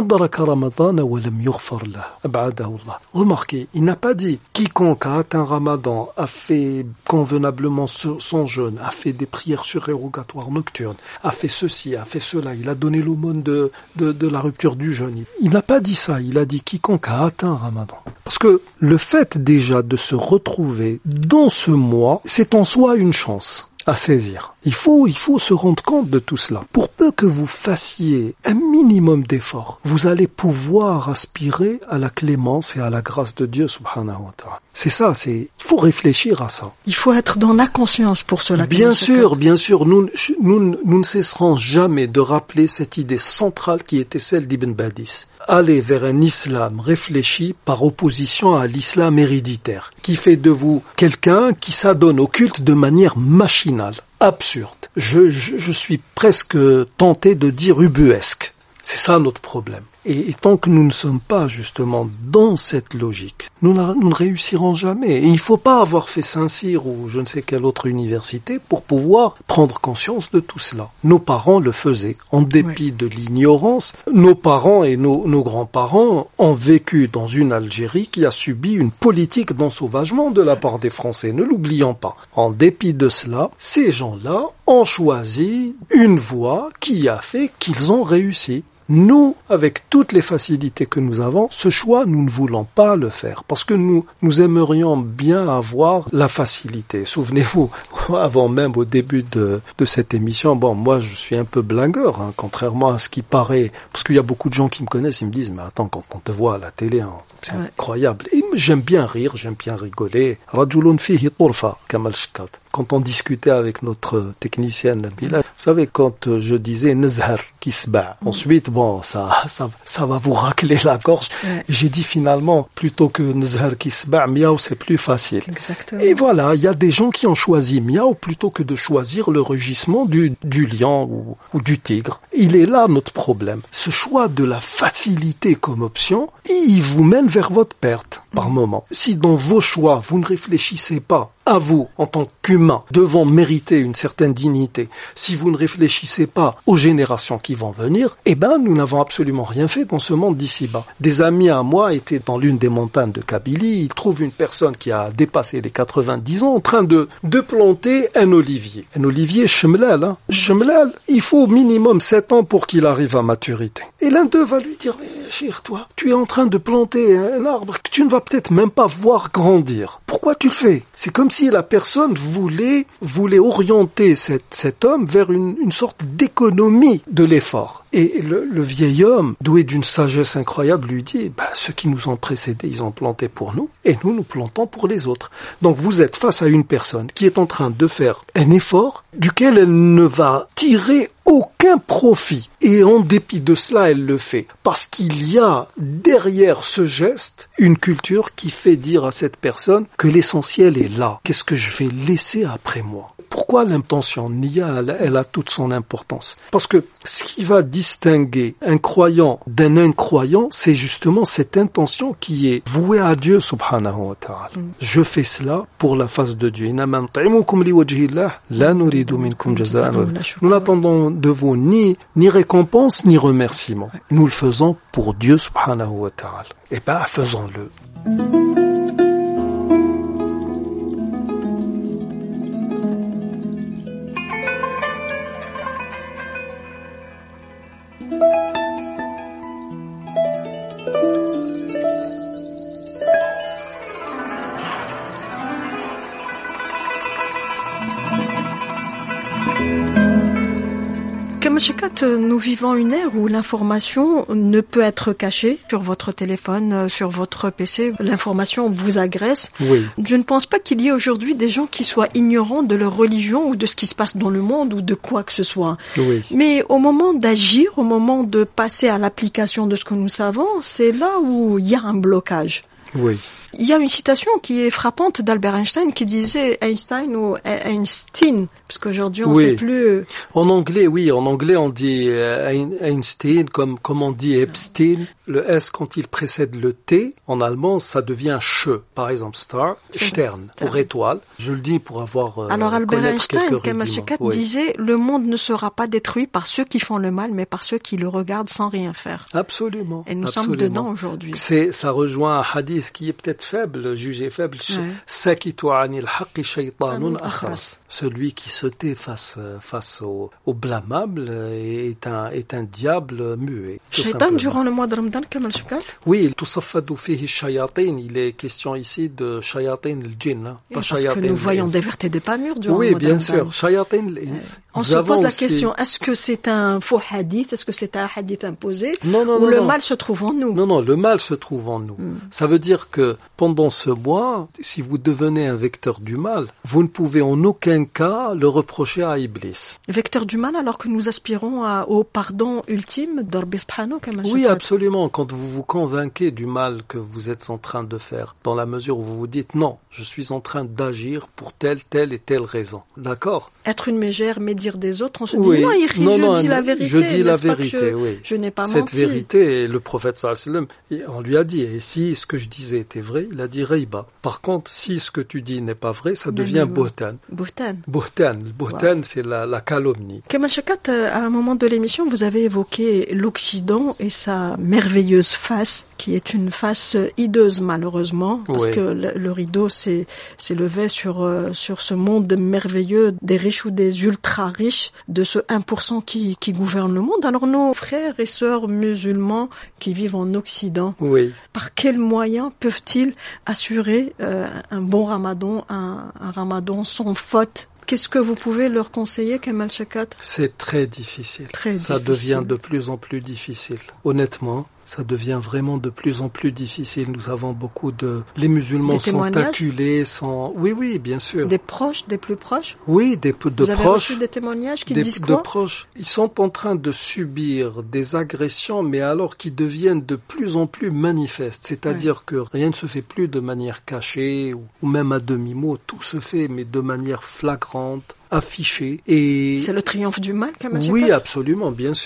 Remarquez, il n'a pas dit quiconque a atteint Ramadan, a fait convenablement son jeûne, a fait des prières surérogatoires nocturnes, a fait ceci, a fait cela, il a donné l'aumône de, de, de la rupture du jeûne. Il n'a pas dit ça, il a dit quiconque a atteint Ramadan. Parce que le fait déjà de se retrouver dans ce mois, c'est en soi une chance à saisir. Il faut, il faut se rendre compte de tout cela. Pour peu que vous fassiez un minimum d'efforts, vous allez pouvoir aspirer à la clémence et à la grâce de Dieu subhanahu wa ta'ala. C'est ça, c'est, il faut réfléchir à ça. Il faut être dans la conscience pour cela. Bien sûr, bien sûr, nous, nous, nous ne cesserons jamais de rappeler cette idée centrale qui était celle d'Ibn Badis. Aller vers un islam réfléchi par opposition à l'islam héréditaire, qui fait de vous quelqu'un qui s'adonne au culte de manière machinale, absurde. Je, je, je suis presque tenté de dire ubuesque. C'est ça notre problème. Et, et tant que nous ne sommes pas justement dans cette logique, nous, nous ne réussirons jamais. Et il ne faut pas avoir fait Saint-Cyr ou je ne sais quelle autre université pour pouvoir prendre conscience de tout cela. Nos parents le faisaient. En dépit oui. de l'ignorance, nos parents et nos, nos grands-parents ont vécu dans une Algérie qui a subi une politique d'ensauvagement de la part des Français. Ne l'oublions pas. En dépit de cela, ces gens-là ont choisi une voie qui a fait qu'ils ont réussi. Nous, avec toutes les facilités que nous avons, ce choix, nous ne voulons pas le faire parce que nous, nous aimerions bien avoir la facilité. Souvenez-vous, avant même au début de, de cette émission, bon, moi, je suis un peu blingueur, hein, contrairement à ce qui paraît, parce qu'il y a beaucoup de gens qui me connaissent, ils me disent, mais attends, quand on te voit à la télé, hein, c'est ouais. incroyable. Et j'aime bien rire, j'aime bien rigoler. Rajulun fihi turfa, Kamal Shakat. Quand on discutait avec notre technicienne Nabila, vous savez, quand je disais Nazhar Kisba, ensuite, bon, ça, ça, ça va vous racler la gorge. Ouais. J'ai dit finalement, plutôt que Nazhar Kisba, Miaou, c'est plus facile. Exactement. Et voilà, il y a des gens qui ont choisi Miaou plutôt que de choisir le rugissement du, du lion ou, ou du tigre. Il est là notre problème. Ce choix de la facilité comme option, il vous mène vers votre perte par moment. Si dans vos choix, vous ne réfléchissez pas à vous, en tant qu'humain, devant mériter une certaine dignité, si vous ne réfléchissez pas aux générations qui vont venir, eh ben, nous n'avons absolument rien fait dans ce monde d'ici-bas. Des amis à moi étaient dans l'une des montagnes de Kabylie, ils trouvent une personne qui a dépassé les quatre-vingt-dix ans en train de, de planter un olivier. Un olivier chemlal, hein. Chemlal, il faut au minimum sept ans pour qu'il arrive à maturité. Et l'un d'eux va lui dire, mais chérie, toi, tu es en train de planter un arbre que tu ne vas peut-être même pas voir grandir. Pourquoi tu le fais? C'est comme si la personne voulait, voulait orienter cet, cet homme vers une, une sorte d'économie de l'effort. Et le, le vieil homme, doué d'une sagesse incroyable, lui dit, bah, ceux qui nous ont précédés, ils ont planté pour nous, et nous, nous plantons pour les autres. Donc vous êtes face à une personne qui est en train de faire un effort duquel elle ne va tirer aucun profit. Et en dépit de cela, elle le fait. Parce qu'il y a derrière ce geste une culture qui fait dire à cette personne que l'essentiel est là. Qu'est-ce que je vais laisser après moi? Pourquoi l'intention Nia, elle, elle a toute son importance? Parce que ce qui va distinguer un croyant d'un incroyant, c'est justement cette intention qui est vouée à Dieu subhanahu wa ta'ala. Mm. Je fais cela pour la face de Dieu. Nous n'attendons de vous ni, ni récompense ni remerciement. Nous le faisons pour Dieu subhanahu wa ta'ala. Et bien, faisons-le. Shekat, nous vivons une ère où l'information ne peut être cachée sur votre téléphone, sur votre P C. L'information vous agresse. Oui. Je ne pense pas qu'il y ait aujourd'hui des gens qui soient ignorants de leur religion ou de ce qui se passe dans le monde ou de quoi que ce soit. Oui. Mais au moment d'agir, au moment de passer à l'application de ce que nous savons, c'est là où il y a un blocage. Oui. Il y a une citation qui est frappante d'Albert Einstein qui disait Einstein ou Einstein, parce qu'aujourd'hui on ne oui. sait plus. En anglais, oui, en anglais on dit Einstein comme comme on dit Epstein. Le S quand il précède le T, en allemand ça devient che. Par exemple star, Stern pour étoile. Je le dis pour avoir. Euh, Alors Albert Einstein, comme oui. disait, le monde ne sera pas détruit par ceux qui font le mal, mais par ceux qui le regardent sans rien faire. Absolument. Et nous absolument. sommes dedans aujourd'hui. C'est ça rejoint un hadith qui est peut-être faible, jugé faible. Sakitu anil haqqi shaytanun akhras. Celui qui se tait face face au, au blâmable est un est un diable muet. Shaytan durant le mois de Ramadan, Kamal Shukat? Oui, tusaffadu fihi shayatin. Il est question ici de shayatin al-jinn, hein, pas parce shayatin que nous voyons al-ins. des vertes et des pas mûres durant oui, le mois de bien Ramadan. sûr, shayatin al-ins. On Nous se pose la aussi... question, est-ce que c'est un faux hadith, est-ce que c'est un hadith imposé, non, non, ou non, le non. mal se trouve en nous? Non, non, le mal se trouve en nous. Hmm. Ça veut dire que pendant ce mois, si vous devenez un vecteur du mal, vous ne pouvez en aucun cas le reprocher à Iblis. Vecteur du mal alors que nous aspirons à, au pardon ultime d'Arbi Subhanahu kama Oui, shakat. absolument. Quand vous vous convainquez du mal que vous êtes en train de faire, dans la mesure où vous vous dites non, je suis en train d'agir pour telle, telle et telle raison. D'accord? Être une mégère, médire des autres, on se oui. dit non, Iri, non, je non, dis la vérité. Je dis la vérité, je, oui. Je n'ai pas Cette menti. vérité, le prophète sallallahu alayhi wa sallam, on lui a dit, et si ce que je disais était vrai, il a dit Reiba. Par contre, si ce que tu dis n'est pas vrai, ça devient Bohtan. Bohtan. Bohtan. Bohtan, wow. C'est la, la calomnie. Kamal Shakat, à un moment de l'émission, vous avez évoqué l'Occident et sa merveilleuse face, qui est une face hideuse malheureusement, parce oui. que le, le rideau s'est, s'est levé sur, euh, sur ce monde merveilleux des riches ou des ultra-riches, de ce un pour cent qui, qui gouverne le monde. Alors nos frères et sœurs musulmans qui vivent en Occident, oui. par quels moyens peuvent-ils assurer euh, un bon ramadan, un, un ramadan sans faute? Qu'est-ce que vous pouvez leur conseiller, Kamal Shakat? C'est très difficile. Très ça difficile. devient de plus en plus difficile. Honnêtement, ça devient vraiment de plus en plus difficile. Nous avons beaucoup de... Les musulmans sont acculés, sont... Oui, oui, bien sûr. Des proches, des plus proches? Oui, des de Vous proches. Vous avez reçu des témoignages qui des, disent quoi? De proches. Ils sont en train de subir des agressions, mais alors qui deviennent de plus en plus manifestes. C'est-à-dire oui. que rien ne se fait plus de manière cachée ou, ou même à demi-mot. Tout se fait, mais de manière flagrante, affichée. Et... C'est le triomphe du mal, Kamal Shakat? Oui, absolument, bien sûr.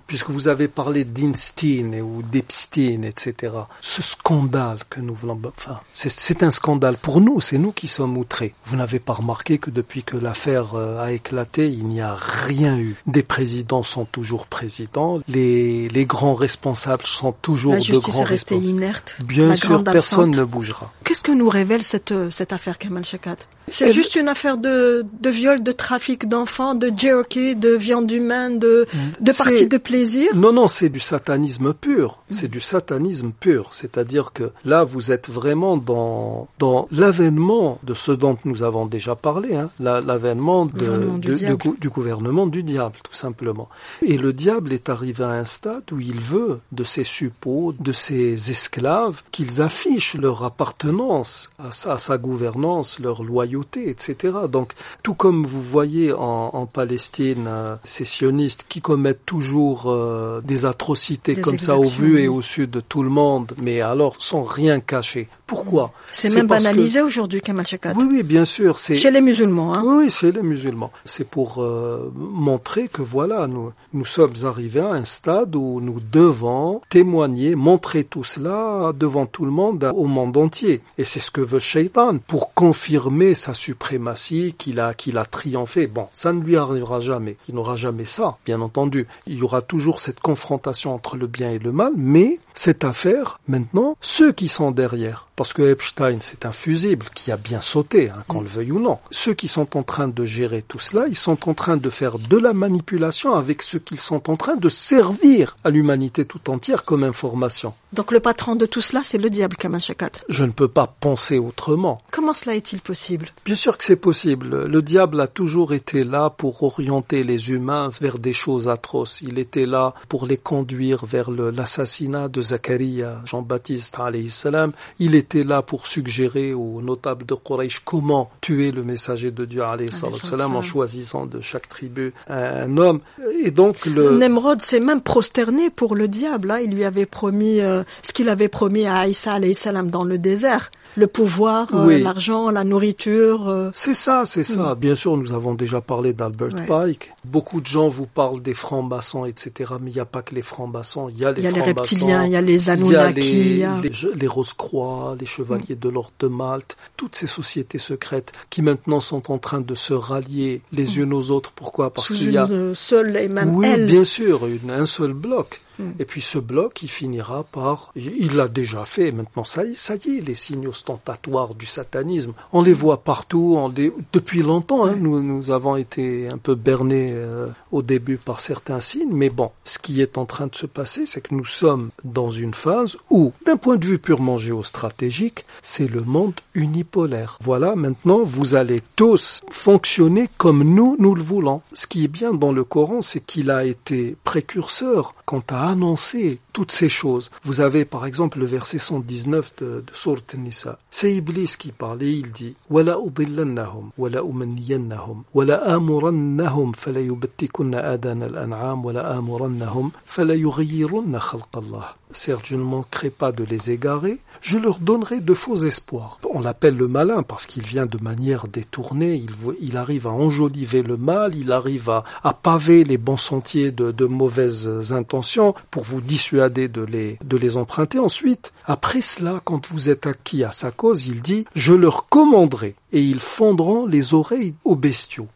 puisque vous avez parlé d'Einstein ou d'Epstein, et cetera. Ce scandale que nous voulons, enfin, c'est, c'est un scandale pour nous, c'est nous qui sommes outrés. Vous n'avez pas remarqué que depuis que l'affaire a éclaté, il n'y a rien eu. Des présidents sont toujours présidents, les, les grands responsables sont toujours de grands responsables. La justice est restée inerte. Bien sûr, personne ne bougera. Qu'est-ce que nous révèle cette, cette affaire, Kamal Shekhat? C'est Elle... juste une affaire de, de viol, de trafic d'enfants, de jerky, de viande humaine, de, de parties de plaisir? Non, non, c'est du satanisme pur. C'est du satanisme pur. C'est-à-dire que là, vous êtes vraiment dans, dans l'avènement de ce dont nous avons déjà parlé, hein, la, l'avènement de, du, du, du, du gouvernement du diable, tout simplement. Et le diable est arrivé à un stade où il veut de ses suppôts, de ses esclaves, qu'ils affichent leur appartenance à sa, à sa gouvernance, leur loyauté, et cetera. Donc, tout comme vous voyez en, en Palestine, euh, ces sionistes qui commettent toujours euh, des atrocités des comme ça au vu et au su de tout le monde, mais alors sans rien cacher. Pourquoi? C'est, c'est même banalisé que... aujourd'hui, Kamal Shekhat. Oui, oui, bien sûr. C'est... Chez les musulmans. Hein. Oui, chez les musulmans. C'est pour euh, montrer que voilà, nous, nous sommes arrivés à un stade où nous devons témoigner, montrer tout cela devant tout le monde, au monde entier. Et c'est ce que veut Shaitan, pour confirmer sa suprématie, qu'il a, qu'il a triomphé. Bon, ça ne lui arrivera jamais. Il n'aura jamais ça, bien entendu. Il y aura toujours cette confrontation entre le bien et le mal, mais cette affaire, maintenant, ceux qui sont derrière, parce que Epstein, c'est un fusible qui a bien sauté, hein, qu'on mmh. le veuille ou non. Ceux qui sont en train de gérer tout cela, ils sont en train de faire de la manipulation avec ce qu'ils sont en train de servir à l'humanité tout entière comme information. Donc le patron de tout cela, c'est le diable, Kamal Shekhat. Je ne peux pas penser autrement. Comment cela est-il possible? Bien sûr que c'est possible. Le diable a toujours été là pour orienter les humains vers des choses atroces. Il était là pour les conduire vers le, l'assassinat de Zacharia, Jean-Baptiste alayhi salam. Il était là pour suggérer aux notables de Quraysh comment tuer le messager de Dieu alayhi salam en choisissant de chaque tribu un, un homme. Et donc le Nemrod s'est même prosterné pour le diable. Hein. Il lui avait promis euh, ce qu'il avait promis à Aïssa alayhi salam dans le désert. Le pouvoir, oui. euh, l'argent, la nourriture. Euh... C'est ça, c'est ça. Mmh. Bien sûr, nous avons déjà parlé d'Albert ouais. Pike. Beaucoup de gens vous parlent des francs-maçons, et cetera. Mais il n'y a pas que les francs-maçons. Il y a les, il y a les reptiliens, il y a les Anunnaki. Il y a les, les, les Rose-Croix, les Chevaliers mmh. de l'Ordre de Malte. Toutes ces sociétés secrètes qui maintenant sont en train de se rallier les mmh. unes aux autres. Pourquoi? Parce Sous qu'il y a... une seule et même oui, aile. bien sûr, une, un seul bloc. Mm. Et puis ce bloc, il finira par... Il l'a déjà fait, maintenant ça y est, ça y est, les signes ostentatoires du satanisme, on les voit partout, on les... depuis longtemps, hein, mm. nous, nous avons été un peu bernés euh, au début par certains signes, mais bon, ce qui est en train de se passer, c'est que nous sommes dans une phase où, d'un point de vue purement géostratégique, c'est le monde unipolaire. Voilà, maintenant, vous allez tous fonctionner comme nous, nous le voulons. Ce qui est bien dans le Coran, c'est qu'il a été précurseur quant à annoncer toutes ces choses. Vous avez par exemple le verset cent dix-neuf de, de Sourate An-Nisa. C'est Iblis qui parle et il dit وَلَا أُضِلَّنَّهُمْ وَلَا أُمَنِّيَنَّهُمْ وَلَا آمُرَنَّهُمْ فَلَا يُبَتِّكُنَّ آذَانَ الْأَنْعَامِ وَلَا آمُرَنَّهُمْ فَلَا يُغَيِّرُنَّ خَلْقَ اللَّهِ. Certes, je ne manquerai pas de les égarer, je leur donnerai de faux espoirs. On l'appelle le malin parce qu'il vient de manière détournée, il, il arrive à enjoliver le mal, il arrive à, à paver les bons sentiers de, de mauvaises intentions pour vous dissuader de les, de les emprunter. Ensuite, après cela, quand vous êtes acquis à sa cause, il dit « Je leur commanderai » et ils fondront les oreilles aux bestiaux.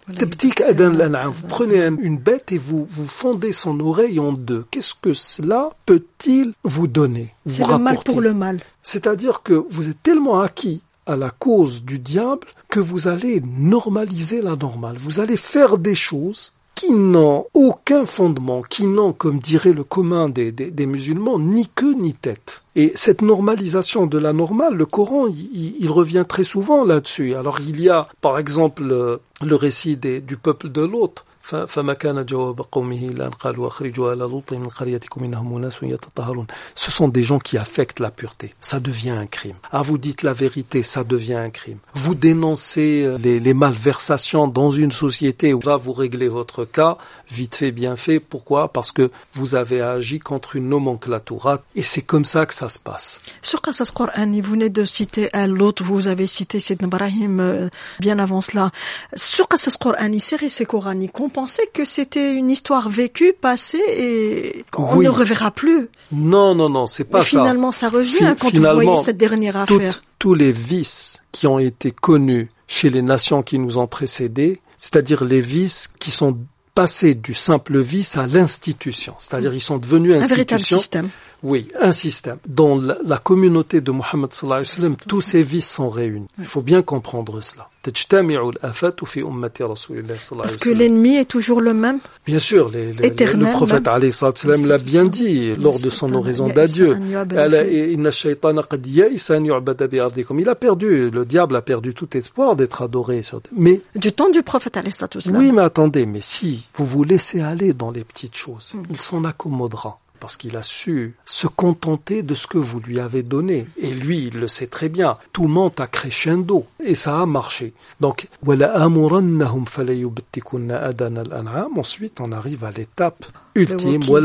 Vous prenez une bête et vous, vous fondez son oreille en deux. Qu'est-ce que cela peut-il vous donner? C'est vous le mal pour le mal. C'est-à-dire que vous êtes tellement acquis à la cause du diable que vous allez normaliser la normale. Vous allez faire des choses qui n'ont aucun fondement, qui n'ont, comme dirait le commun des, des, des musulmans, ni queue ni tête. Et cette normalisation de la normale, le Coran, il, il revient très souvent là-dessus. Alors il y a, par exemple, le, le récit des, du peuple de Lot. فما كان جواب قومه إلا أن قالوا أخرجوا آل لوط من قريتكم إنهم أناس يتطهرون. Ce sont des gens qui affectent la pureté. Ça devient un crime. Ah, vous dites la vérité, ça devient un crime. Vous dénoncez les, les malversations dans une société où là vous réglez votre cas, vite fait, bien fait. Pourquoi? Parce que vous avez agi contre une nomenclatura et c'est comme ça que ça se passe. Sur Qasas Qur'ani, vous venez de citer à l'autre, vous avez cité Sidna Ibrahim euh, bien avant cela. Sur Qasas Qur'ani, ces récits coraniques, on pensais que c'était une histoire vécue, passée, et on oui. ne reverra plus. Non, non, non, c'est pas Mais ça. Finalement, ça revient Fi- quand vous voyez cette dernière affaire. Toutes, tous les vices qui ont été connus chez les nations qui nous ont précédés, c'est-à-dire les vices qui sont passés du simple vice à l'institution, c'est-à-dire ils sont devenus institutions. Un véritable système. Oui, un système. Dans la, la communauté de Mohammed sallallahu alayhi wa sallam, tous ces vices sont réunis. Il faut bien comprendre cela. Parce que l'ennemi est toujours le même. Bien sûr, les, les, Éternel, le prophète alayhi sallam l'a bien dit lors de son oraison d'adieu. Il a perdu, le diable a perdu tout espoir d'être adoré. Mais du temps du prophète alayhi sallam. Oui, mais attendez, mais si vous vous laissez aller dans les petites choses, mm. il s'en accommodera. Parce qu'il a su se contenter de ce que vous lui avez donné. Et lui, il le sait très bien. Tout monte à crescendo. Et ça a marché. Donc, ensuite, on arrive à l'étape ultime. Et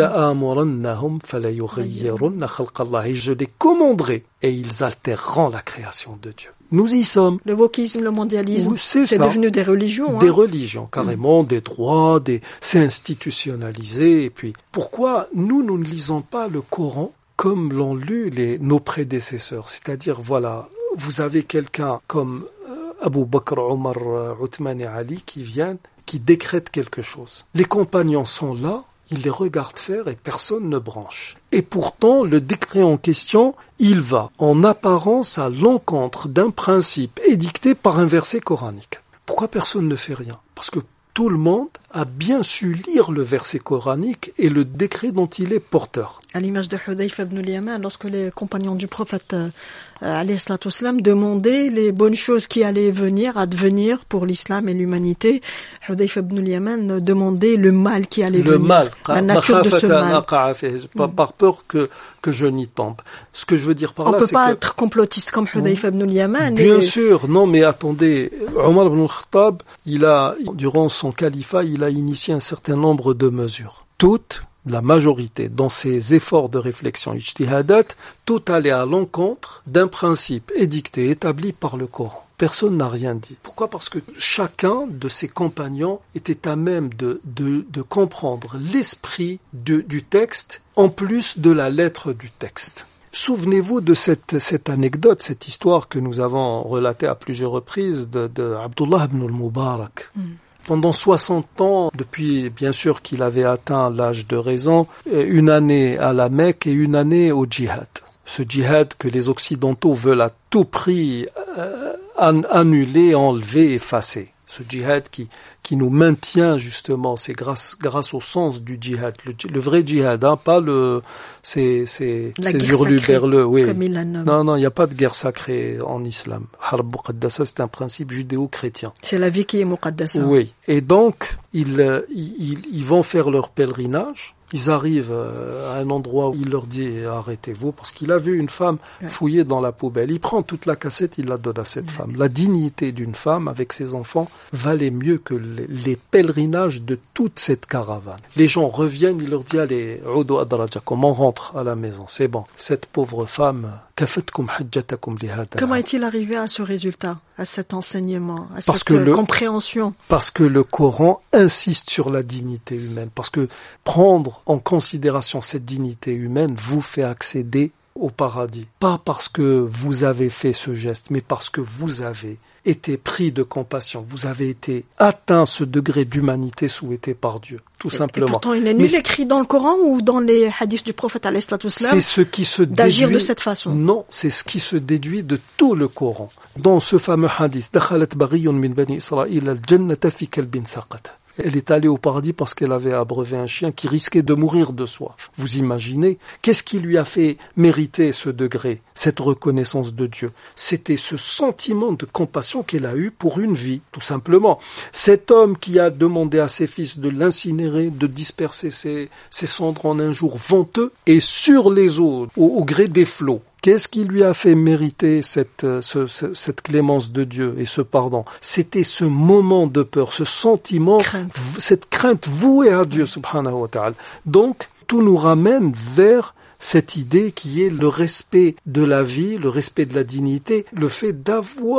je les commanderai. Et ils altéreront la création de Dieu. Nous y sommes. Le wokisme, le mondialisme, c'est, c'est devenu des religions. Des hein. religions, carrément, mmh. des droits, des... c'est institutionnalisé. Et puis, pourquoi nous, nous ne lisons pas le Coran comme l'ont lu les... nos prédécesseurs? C'est-à-dire, voilà, vous avez quelqu'un comme euh, Abu Bakr, Omar, euh, Uthman et Ali qui viennent, qui décrètent quelque chose. Les compagnons sont là. Ils les regardent faire et personne ne branche. Et pourtant, le décret en question, il va en apparence à l'encontre d'un principe édicté par un verset coranique. Pourquoi personne ne fait rien? Parce que tout le monde a bien su lire le verset coranique et le décret dont il est porteur. À l'image de Hudayfa ibn al-Yaman, lorsque les compagnons du prophète euh, alayhi salatu wassalam demandaient les bonnes choses qui allaient venir, advenir pour l'islam et l'humanité, Hudayfa ibn al-Yaman demandait le mal qui allait le venir. Mal, la nature de ce mal. Par, par peur que, que je n'y tombe. Ce que je veux dire par On là, peut c'est pas que... être complotiste comme Hudayfa ibn al-Yaman. Bien et... sûr, non, mais attendez, Omar ibn al-Khattab, il a, durant son califat, il a initié un certain nombre de mesures. Toutes, la majorité, dans ses efforts de réflexion ijtihadat, tout allait à l'encontre d'un principe édicté, établi par le Coran. Personne n'a rien dit. Pourquoi? Parce que chacun de ses compagnons était à même de, de, de comprendre l'esprit de, du texte en plus de la lettre du texte. Souvenez-vous de cette, cette anecdote, cette histoire que nous avons relatée à plusieurs reprises de, de Abdullah ibn al-Mubarak. Mm. Pendant soixante ans, depuis bien sûr qu'il avait atteint l'âge de raison, une année à la Mecque et une année au djihad. Ce djihad que les Occidentaux veulent à tout prix euh, annuler, enlever, effacer. Ce djihad qui, qui nous maintient justement, c'est grâce, grâce au sens du djihad, le, le vrai djihad, hein, pas le, c'est, c'est, la c'est guerre hurluberleux, oui. Comme il la nomme. Non, non, il n'y a pas de guerre sacrée en islam. Harb Muqaddasa, c'est un principe judéo-chrétien. C'est la vie qui est Muqaddasa. Oui. Et donc, ils, ils, ils vont faire leur pèlerinage. Ils arrivent à un endroit où il leur dit « Arrêtez-vous » parce qu'il a vu une femme fouiller dans la poubelle. Il prend toute la cassette, il la donne à cette femme. La dignité d'une femme avec ses enfants valait mieux que les, les pèlerinages de toute cette caravane. Les gens reviennent, il leur dit « Allez, Udu adrajakum, on rentre à la maison, c'est bon. » Cette pauvre femme, « Kafatkum hajjatakum lihada » Comment est-il arrivé à ce résultat, à cet enseignement, à parce cette que le, compréhension? Parce que le Coran insiste sur la dignité humaine. Parce que prendre en considération cette dignité humaine vous fait accéder au paradis. Pas parce que vous avez fait ce geste, mais parce que vous avez été pris de compassion. Vous avez été atteint ce degré d'humanité souhaité par Dieu, tout et, simplement. Et pourtant, il n'est nul écrit dans le Coran ou dans les hadiths du prophète alayhi salatu wassalam c'est ce qui se d'agir déduit, de cette façon. Non, c'est ce qui se déduit de tout le Coran. Dans ce fameux hadith, dakhalat baghiyun min bani Israël al-jannata fi kalbin saqat. Elle est allée au paradis parce qu'elle avait abreuvé un chien qui risquait de mourir de soif. Vous imaginez? Qu'est-ce qui lui a fait mériter ce degré, cette reconnaissance de Dieu? C'était ce sentiment de compassion qu'elle a eu pour une vie, tout simplement. Cet homme qui a demandé à ses fils de l'incinérer, de disperser ses, ses cendres en un jour venteux et sur les eaux, au, au gré des flots. Qu'est-ce qui lui a fait mériter cette, ce, ce, cette clémence de Dieu et ce pardon? C'était ce moment de peur, ce sentiment, crainte. cette crainte vouée à Dieu, subhanahu wa ta'ala. Donc, tout nous ramène vers cette idée qui est le respect de la vie, le respect de la dignité, le fait d'avoir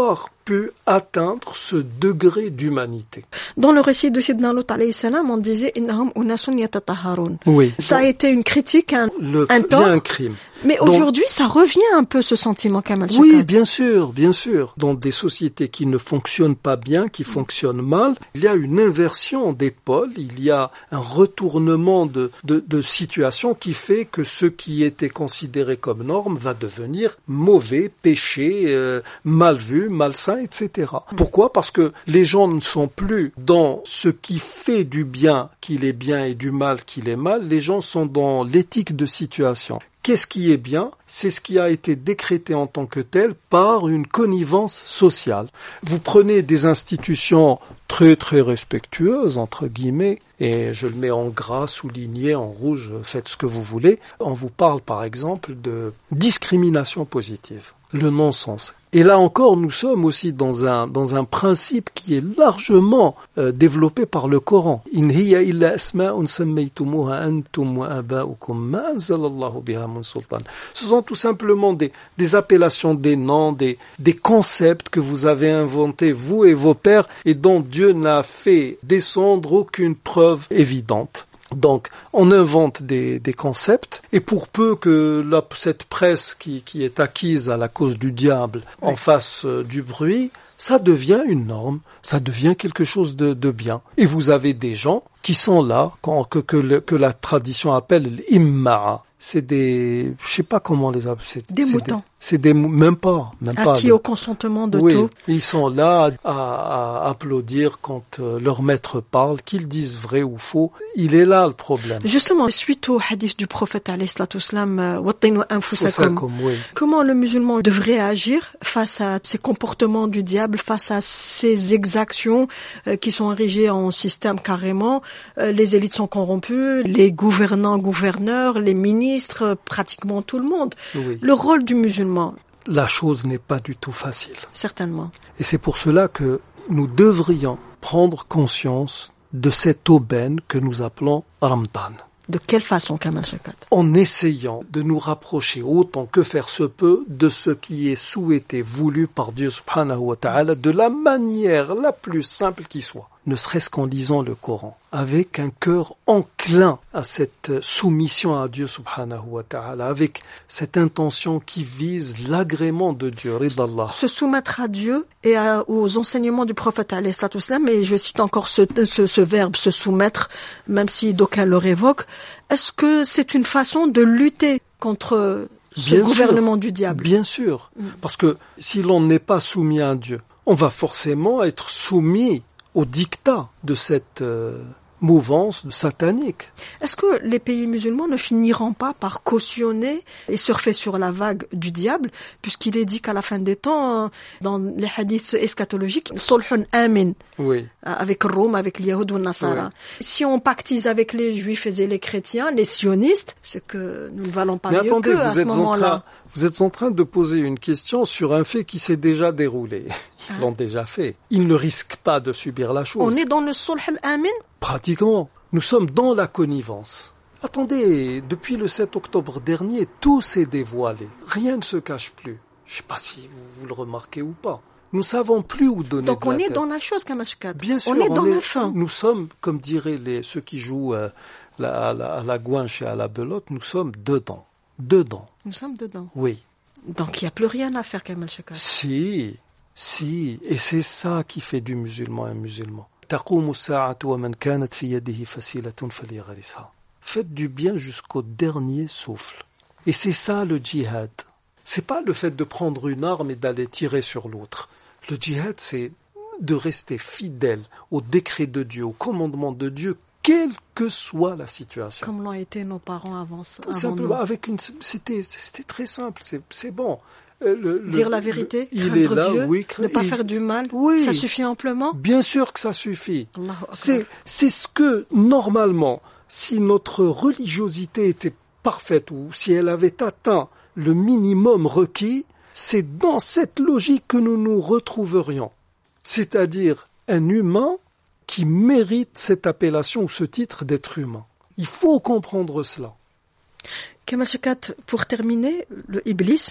pu atteindre ce degré d'humanité. Dans le récit de Sidna Lut alayhi salam, on disait innahum unasun yatataharun. Oui. Ça a été une critique, un, le, un tort. un crime. Mais Donc, aujourd'hui, ça revient un peu ce sentiment, Kamal Shakad. Oui, bien sûr, bien sûr. Dans des sociétés qui ne fonctionnent pas bien, qui fonctionnent mal, il y a une inversion des pôles, il y a un retournement de, de, de situation qui fait que ce qui était considéré comme norme va devenir mauvais, péché, euh, mal vu, malsain, et cetera. Pourquoi ? Parce que les gens ne sont plus dans ce qui fait du bien qu'il est bien et du mal qu'il est mal, les gens sont dans l'éthique de situation. Qu'est-ce qui est bien ? C'est ce qui a été décrété en tant que tel par une connivence sociale. Vous prenez des institutions très très respectueuses, entre guillemets, et je le mets en gras, souligné, en rouge, faites ce que vous voulez. On vous parle par exemple de discrimination positive, le non-sens. Et là encore, nous sommes aussi dans un dans un principe qui est largement euh, développé par le Coran. In hiya illa asma'un sammaytumuha antum wa aba'ukum ma anzalallahu biha min sultan. Ce sont tout simplement des des appellations, des noms, des des concepts que vous avez inventés vous et vos pères et dont Dieu n'a fait descendre aucune preuve évidente. Donc, on invente des, des concepts, et pour peu que la, cette presse qui, qui est acquise à la cause du diable oui. en fasse euh, du bruit, ça devient une norme, ça devient quelque chose de, de bien. Et vous avez des gens qui sont là, quand, que, que, le, que la tradition appelle l'imma'a. C'est des, je sais pas comment les appeler. C'est, des c'est moutons. Des, c'est des, même pas, même Acquis pas. Acquis au consentement de oui, tout. Ils sont là à, à applaudir quand euh, leur maître parle, qu'ils disent vrai ou faux. Il est là le problème. Justement, suite au hadith du prophète alayhi salatu wassalam, wattinu anfusakum, oui. comment le musulman devrait agir face à ces comportements du diable, face à ces exactions euh, qui sont érigées en système carrément. Euh, les élites sont corrompues, les gouvernants, gouverneurs, les ministres, pratiquement tout le monde. Oui. Le rôle du musulman. La chose n'est pas du tout facile. Certainement. Et c'est pour cela que nous devrions prendre conscience de cette aubaine que nous appelons Ramadan. De quelle façon, Kamal Shakad ? En essayant de nous rapprocher autant que faire se peut de ce qui est souhaité, voulu par Dieu subhanahu wa ta'ala, de la manière la plus simple qui soit. Ne serait-ce qu'en lisant le Coran, avec un cœur enclin à cette soumission à Dieu subhanahu wa ta'ala, avec cette intention qui vise l'agrément de Dieu, ridallah. Se soumettre à Dieu et à, aux enseignements du prophète alayhi salatu wassalam, et je cite encore ce, ce, ce verbe, se soumettre, même si d'aucuns le révoquent. Est-ce que c'est une façon de lutter contre ce bien gouvernement sûr, du diable ? Bien sûr, mm. parce que si l'on n'est pas soumis à Dieu, on va forcément être soumis au dictat de cette euh, mouvance satanique. Est-ce que les pays musulmans ne finiront pas par cautionner et surfer sur la vague du diable, puisqu'il est dit qu'à la fin des temps, dans les hadiths eschatologiques, Sulhun Amin, oui. avec Rome, avec les Yahoud ou Nasara. Oui. Si on pactise avec les Juifs et les chrétiens, les sionistes, c'est que nous ne valons pas Mais mieux attendez, qu'eux à vous ce êtes moment-là. En train, vous êtes en train de poser une question sur un fait qui s'est déjà déroulé. Ils ah. l'ont déjà fait. Ils ne risquent pas de subir la chose. On est dans le Sulh al-Amin ? Pratiquement. Nous sommes dans la connivence. Attendez, depuis le sept octobre dernier, tout s'est dévoilé. Rien ne se cache plus. Je ne sais pas si vous, vous le remarquez ou pas. Nous ne savons plus où donner Donc de la on est tête. dans la chose, Kamashkat. Bien sûr, on est on dans est, la fin. Nous sommes, comme diraient les, ceux qui jouent euh, la, à, la, à la guinche et à la belote, nous sommes dedans. Dedans. Nous sommes dedans. Oui. Donc il n'y a plus rien à faire, Kamal Shakad. Si, si. Et c'est ça qui fait du musulman un musulman. Faites du bien jusqu'au dernier souffle. Et c'est ça le djihad. C'est pas le fait de prendre une arme et d'aller tirer sur l'autre. Le djihad, c'est de rester fidèle au décret de Dieu, au commandement de Dieu, quelle que soit la situation. Comme l'ont été nos parents avant, avant Simplement, nous. avec une, c'était, c'était très simple, c'est, c'est bon. Le, le, Dire la vérité, le, craindre il est là, Dieu, oui, cra- ne pas il, faire du mal, oui, ça suffit amplement. Bien sûr que ça suffit. C'est, c'est ce que, normalement, si notre religiosité était parfaite ou si elle avait atteint le minimum requis, c'est dans cette logique que nous nous retrouverions. C'est-à-dire un humain qui mérite cette appellation ou ce titre d'être humain. Il faut comprendre cela. Kamal Shakad, pour terminer, le Iblis,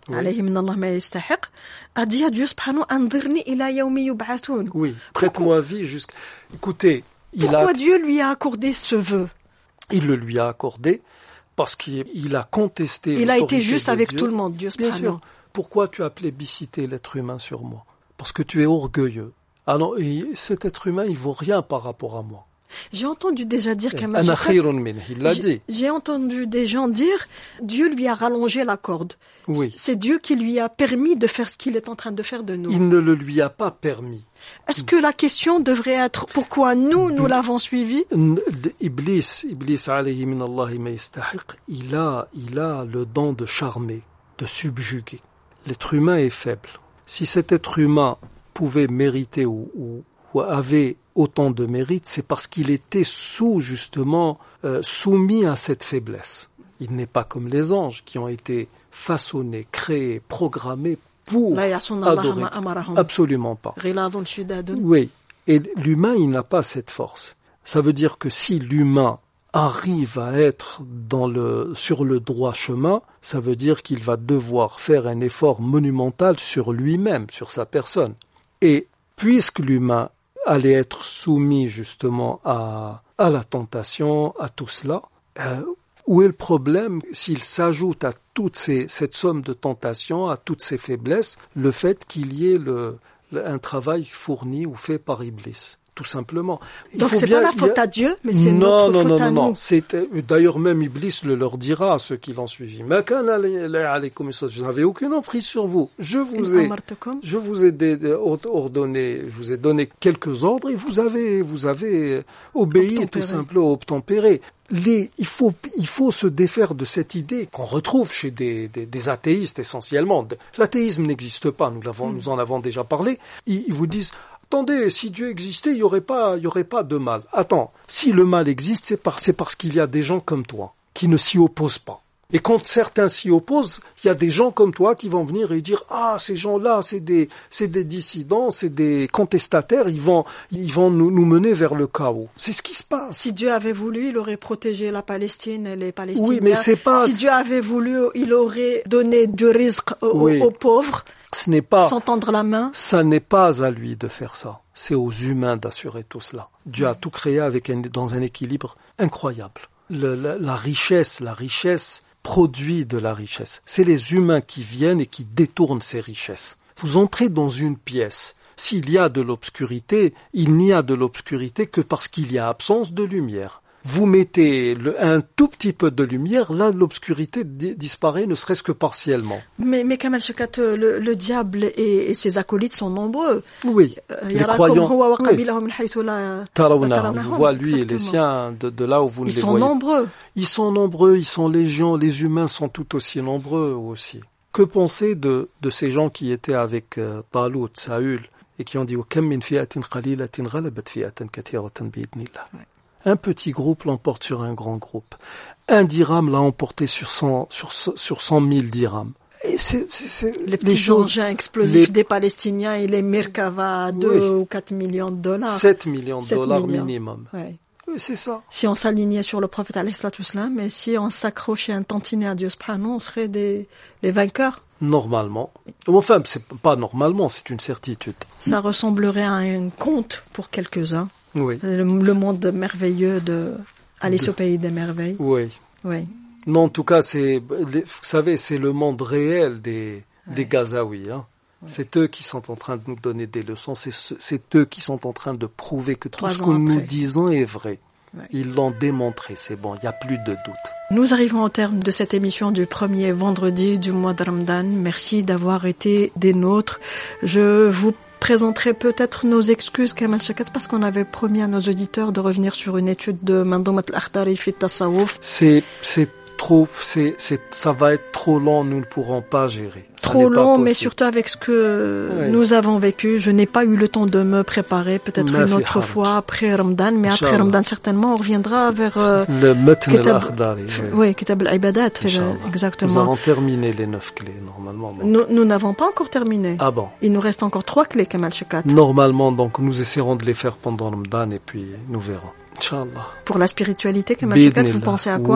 Oui. alayhi min Allah ma yastahiq, a dit à Dieu subhanahu anzirni ila yawmi yub'athun. Oui, prête-moi vie jusqu'à... Écoutez, il Pourquoi a... Dieu lui a accordé ce vœu? il le lui a accordé parce qu'il il a contesté Il a l'autorité été juste de avec Dieu. tout le monde, Dieu Bien subhanahu. sûr. Pourquoi tu as plébiscité l'être humain sur moi? Parce que tu es orgueilleux. Alors, et cet être humain, il vaut rien par rapport à moi. J'ai entendu déjà dire qu'un Ana khayrun min, il l'a dit. J'ai j'ai entendu des gens dire Dieu lui a rallongé la corde. Oui. C'est Dieu qui lui a permis de faire ce qu'il est en train de faire de nous. Il ne le lui a pas permis. Est-ce que la question devrait être pourquoi nous, nous l'avons suivi? N- Iblis, Iblis alayhi min Allah ma yastahiq, il a, il a le don de charmer, de subjuguer. L'être humain est faible. Si cet être humain pouvait mériter ou, ou, ou avait autant de mérite, c'est parce qu'il était sous, justement, euh, soumis à cette faiblesse. Il n'est pas comme les anges qui ont été façonnés, créés, programmés pour La ya'suna Allah adorer. ma amarahum. Absolument pas. Ghiladun shidadun. Oui, et l'humain, il n'a pas cette force. Ça veut dire que si l'humain arrive à être dans le, sur le droit chemin, ça veut dire qu'il va devoir faire un effort monumental sur lui-même, sur sa personne. Et puisque l'humain allait être soumis justement à, à la tentation, à tout cela, euh, où est le problème s'il s'ajoute à toute ces, cette somme de tentations, à toutes ces faiblesses, le fait qu'il y ait le, le, un travail fourni ou fait par Iblis, tout simplement. Il Donc faut c'est bien- pas la il y a- faute à Dieu, mais c'est non, notre non, faute non, à non, non. nous. C'est, d'ailleurs, même Iblis le leur dira à ceux qui l'ont suivi. Ma kana alaykum as-salat. Je n'avais aucune emprise sur vous. Je vous In ai, amartukum. je vous ai dé- dé- ordonné, je vous ai donné quelques ordres et vous avez, vous avez obéi, Obtempéré. tout simplement, obtempéré. Les, il faut, il faut se défaire de cette idée qu'on retrouve chez des, des, des athéistes essentiellement. L'athéisme n'existe pas. Nous l'avons, Mm. nous en avons déjà parlé. Ils, ils vous disent, attendez, si Dieu existait, il y aurait pas, il y aurait pas de mal. Attends, si le mal existe, c'est par, c'est parce qu'il y a des gens comme toi qui ne s'y opposent pas. Et quand certains s'y opposent, il y a des gens comme toi qui vont venir et dire, ah, ces gens-là, c'est des, c'est des dissidents, c'est des contestataires, ils vont, ils vont nous, nous mener vers le chaos. C'est ce qui se passe. Si Dieu avait voulu, il aurait protégé la Palestine et les Palestiniens. Oui, mais c'est pas- Si Dieu avait voulu, il aurait donné du rizq aux, Oui. aux pauvres, Ce n'est pas, sans tendre la main. ça n'est pas à lui de faire ça. C'est aux humains d'assurer tout cela. Dieu a tout créé avec un, dans un équilibre incroyable. Le, la, la richesse, la richesse produit de la richesse. C'est les humains qui viennent et qui détournent ces richesses. Vous entrez dans une pièce. S'il y a de l'obscurité, il n'y a de l'obscurité que parce qu'il y a absence de lumière. Vous mettez le, un tout petit peu de lumière, là l'obscurité di- disparaît, ne serait-ce que partiellement. Mais, mais Kamal Shaukat, le, le diable et, et ses acolytes sont nombreux. Oui, Euh, les Yarakum croyants. huwa wa Oui. qabilahum min haythu la- Tarawna, tarawnahm. vous voit lui et les Exactement. siens de, de là où vous ne Ils les sont voyez. nombreux. Ils sont nombreux, ils sont légions, les humains sont tout aussi nombreux aussi. Que penser de, de ces gens qui étaient avec euh, Talut, Saül, et qui ont dit « Kam min fi'atin qalilatin ghalabat fi'atan kathiratan bi'idnillah » Ouais. Un petit groupe l'emporte sur un grand groupe. Un dirham l'a emporté sur cent, sur, sur cent mille dirhams. Et c'est, c'est, c'est Les petits choses, engins explosifs les- des Palestiniens et les Merkava à deux Oui. ou quatre millions de dollars. sept millions de sept dollars millions. minimum. Ouais. Oui, c'est ça. Si on s'alignait sur le prophète alayhi salatu wassalam, et si on s'accrochait un tantinet à Dieu subhanahu, on serait des, les vainqueurs. Normalement. Enfin, c'est pas normalement, c'est une certitude. Ça ressemblerait à un conte pour quelques-uns. Oui. Le, le monde merveilleux de Alice De- au pays des merveilles. Oui. Oui. Non, en tout cas, c'est, les- vous savez, c'est le monde réel des, des Ouais. Gazaouis. Hein. C'est eux qui sont en train de nous donner des leçons. C'est, ce- c'est eux qui sont en train de prouver que tout Trois ce ans que nous après. disons est vrai. Ouais. Ils l'ont démontré, c'est bon, il n'y a plus de doute. Nous arrivons au terme de cette émission du premier vendredi du mois de Ramadan. Merci d'avoir été des nôtres. Je vous présenterai peut-être nos excuses, Kamal Shaukat, parce qu'on avait promis à nos auditeurs de revenir sur une étude de Mandoumat al-Akhdari fi Tasawuf. C'est, c'est trop, c'est, c'est, ça va être trop long, nous ne pourrons pas gérer. Ça Trop n'est pas long, mais possible. surtout avec ce que Ouais. nous avons vécu. Je n'ai pas eu le temps de me préparer, peut-être Ma une fi autre haraj. fois après Ramadan, mais après Inch'Allah. Ramadan, certainement, on reviendra vers, euh, Le Matn Kitab- al-Akhdari, oui. oui, Kitab al-Ibadat, Inch'Allah. Nous exactement. avons terminé les neuf clés, normalement. Bon. Nous, nous n'avons pas encore terminé. Ah bon. Il nous reste encore trois clés, Kamal Shaukat. Normalement, donc, nous essaierons de les faire pendant Ramadan et puis nous verrons. Inch'Allah. Pour la spiritualité, Kamal Shaukat, vous Bidnillah. pensez à quoi? Oui.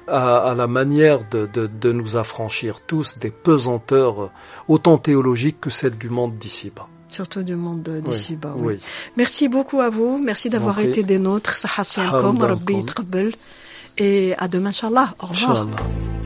à, à la manière de, de, de nous affranchir tous des pesanteurs autant théologiques que celles du monde d'ici-bas. Surtout du monde d'ici-bas. Oui, oui. oui. Merci beaucoup à vous. Merci d'avoir été des nôtres. Saha siankom, Rabbi yitqabbal. Et à demain, Inch'Allah. Au revoir. Inch'Allah.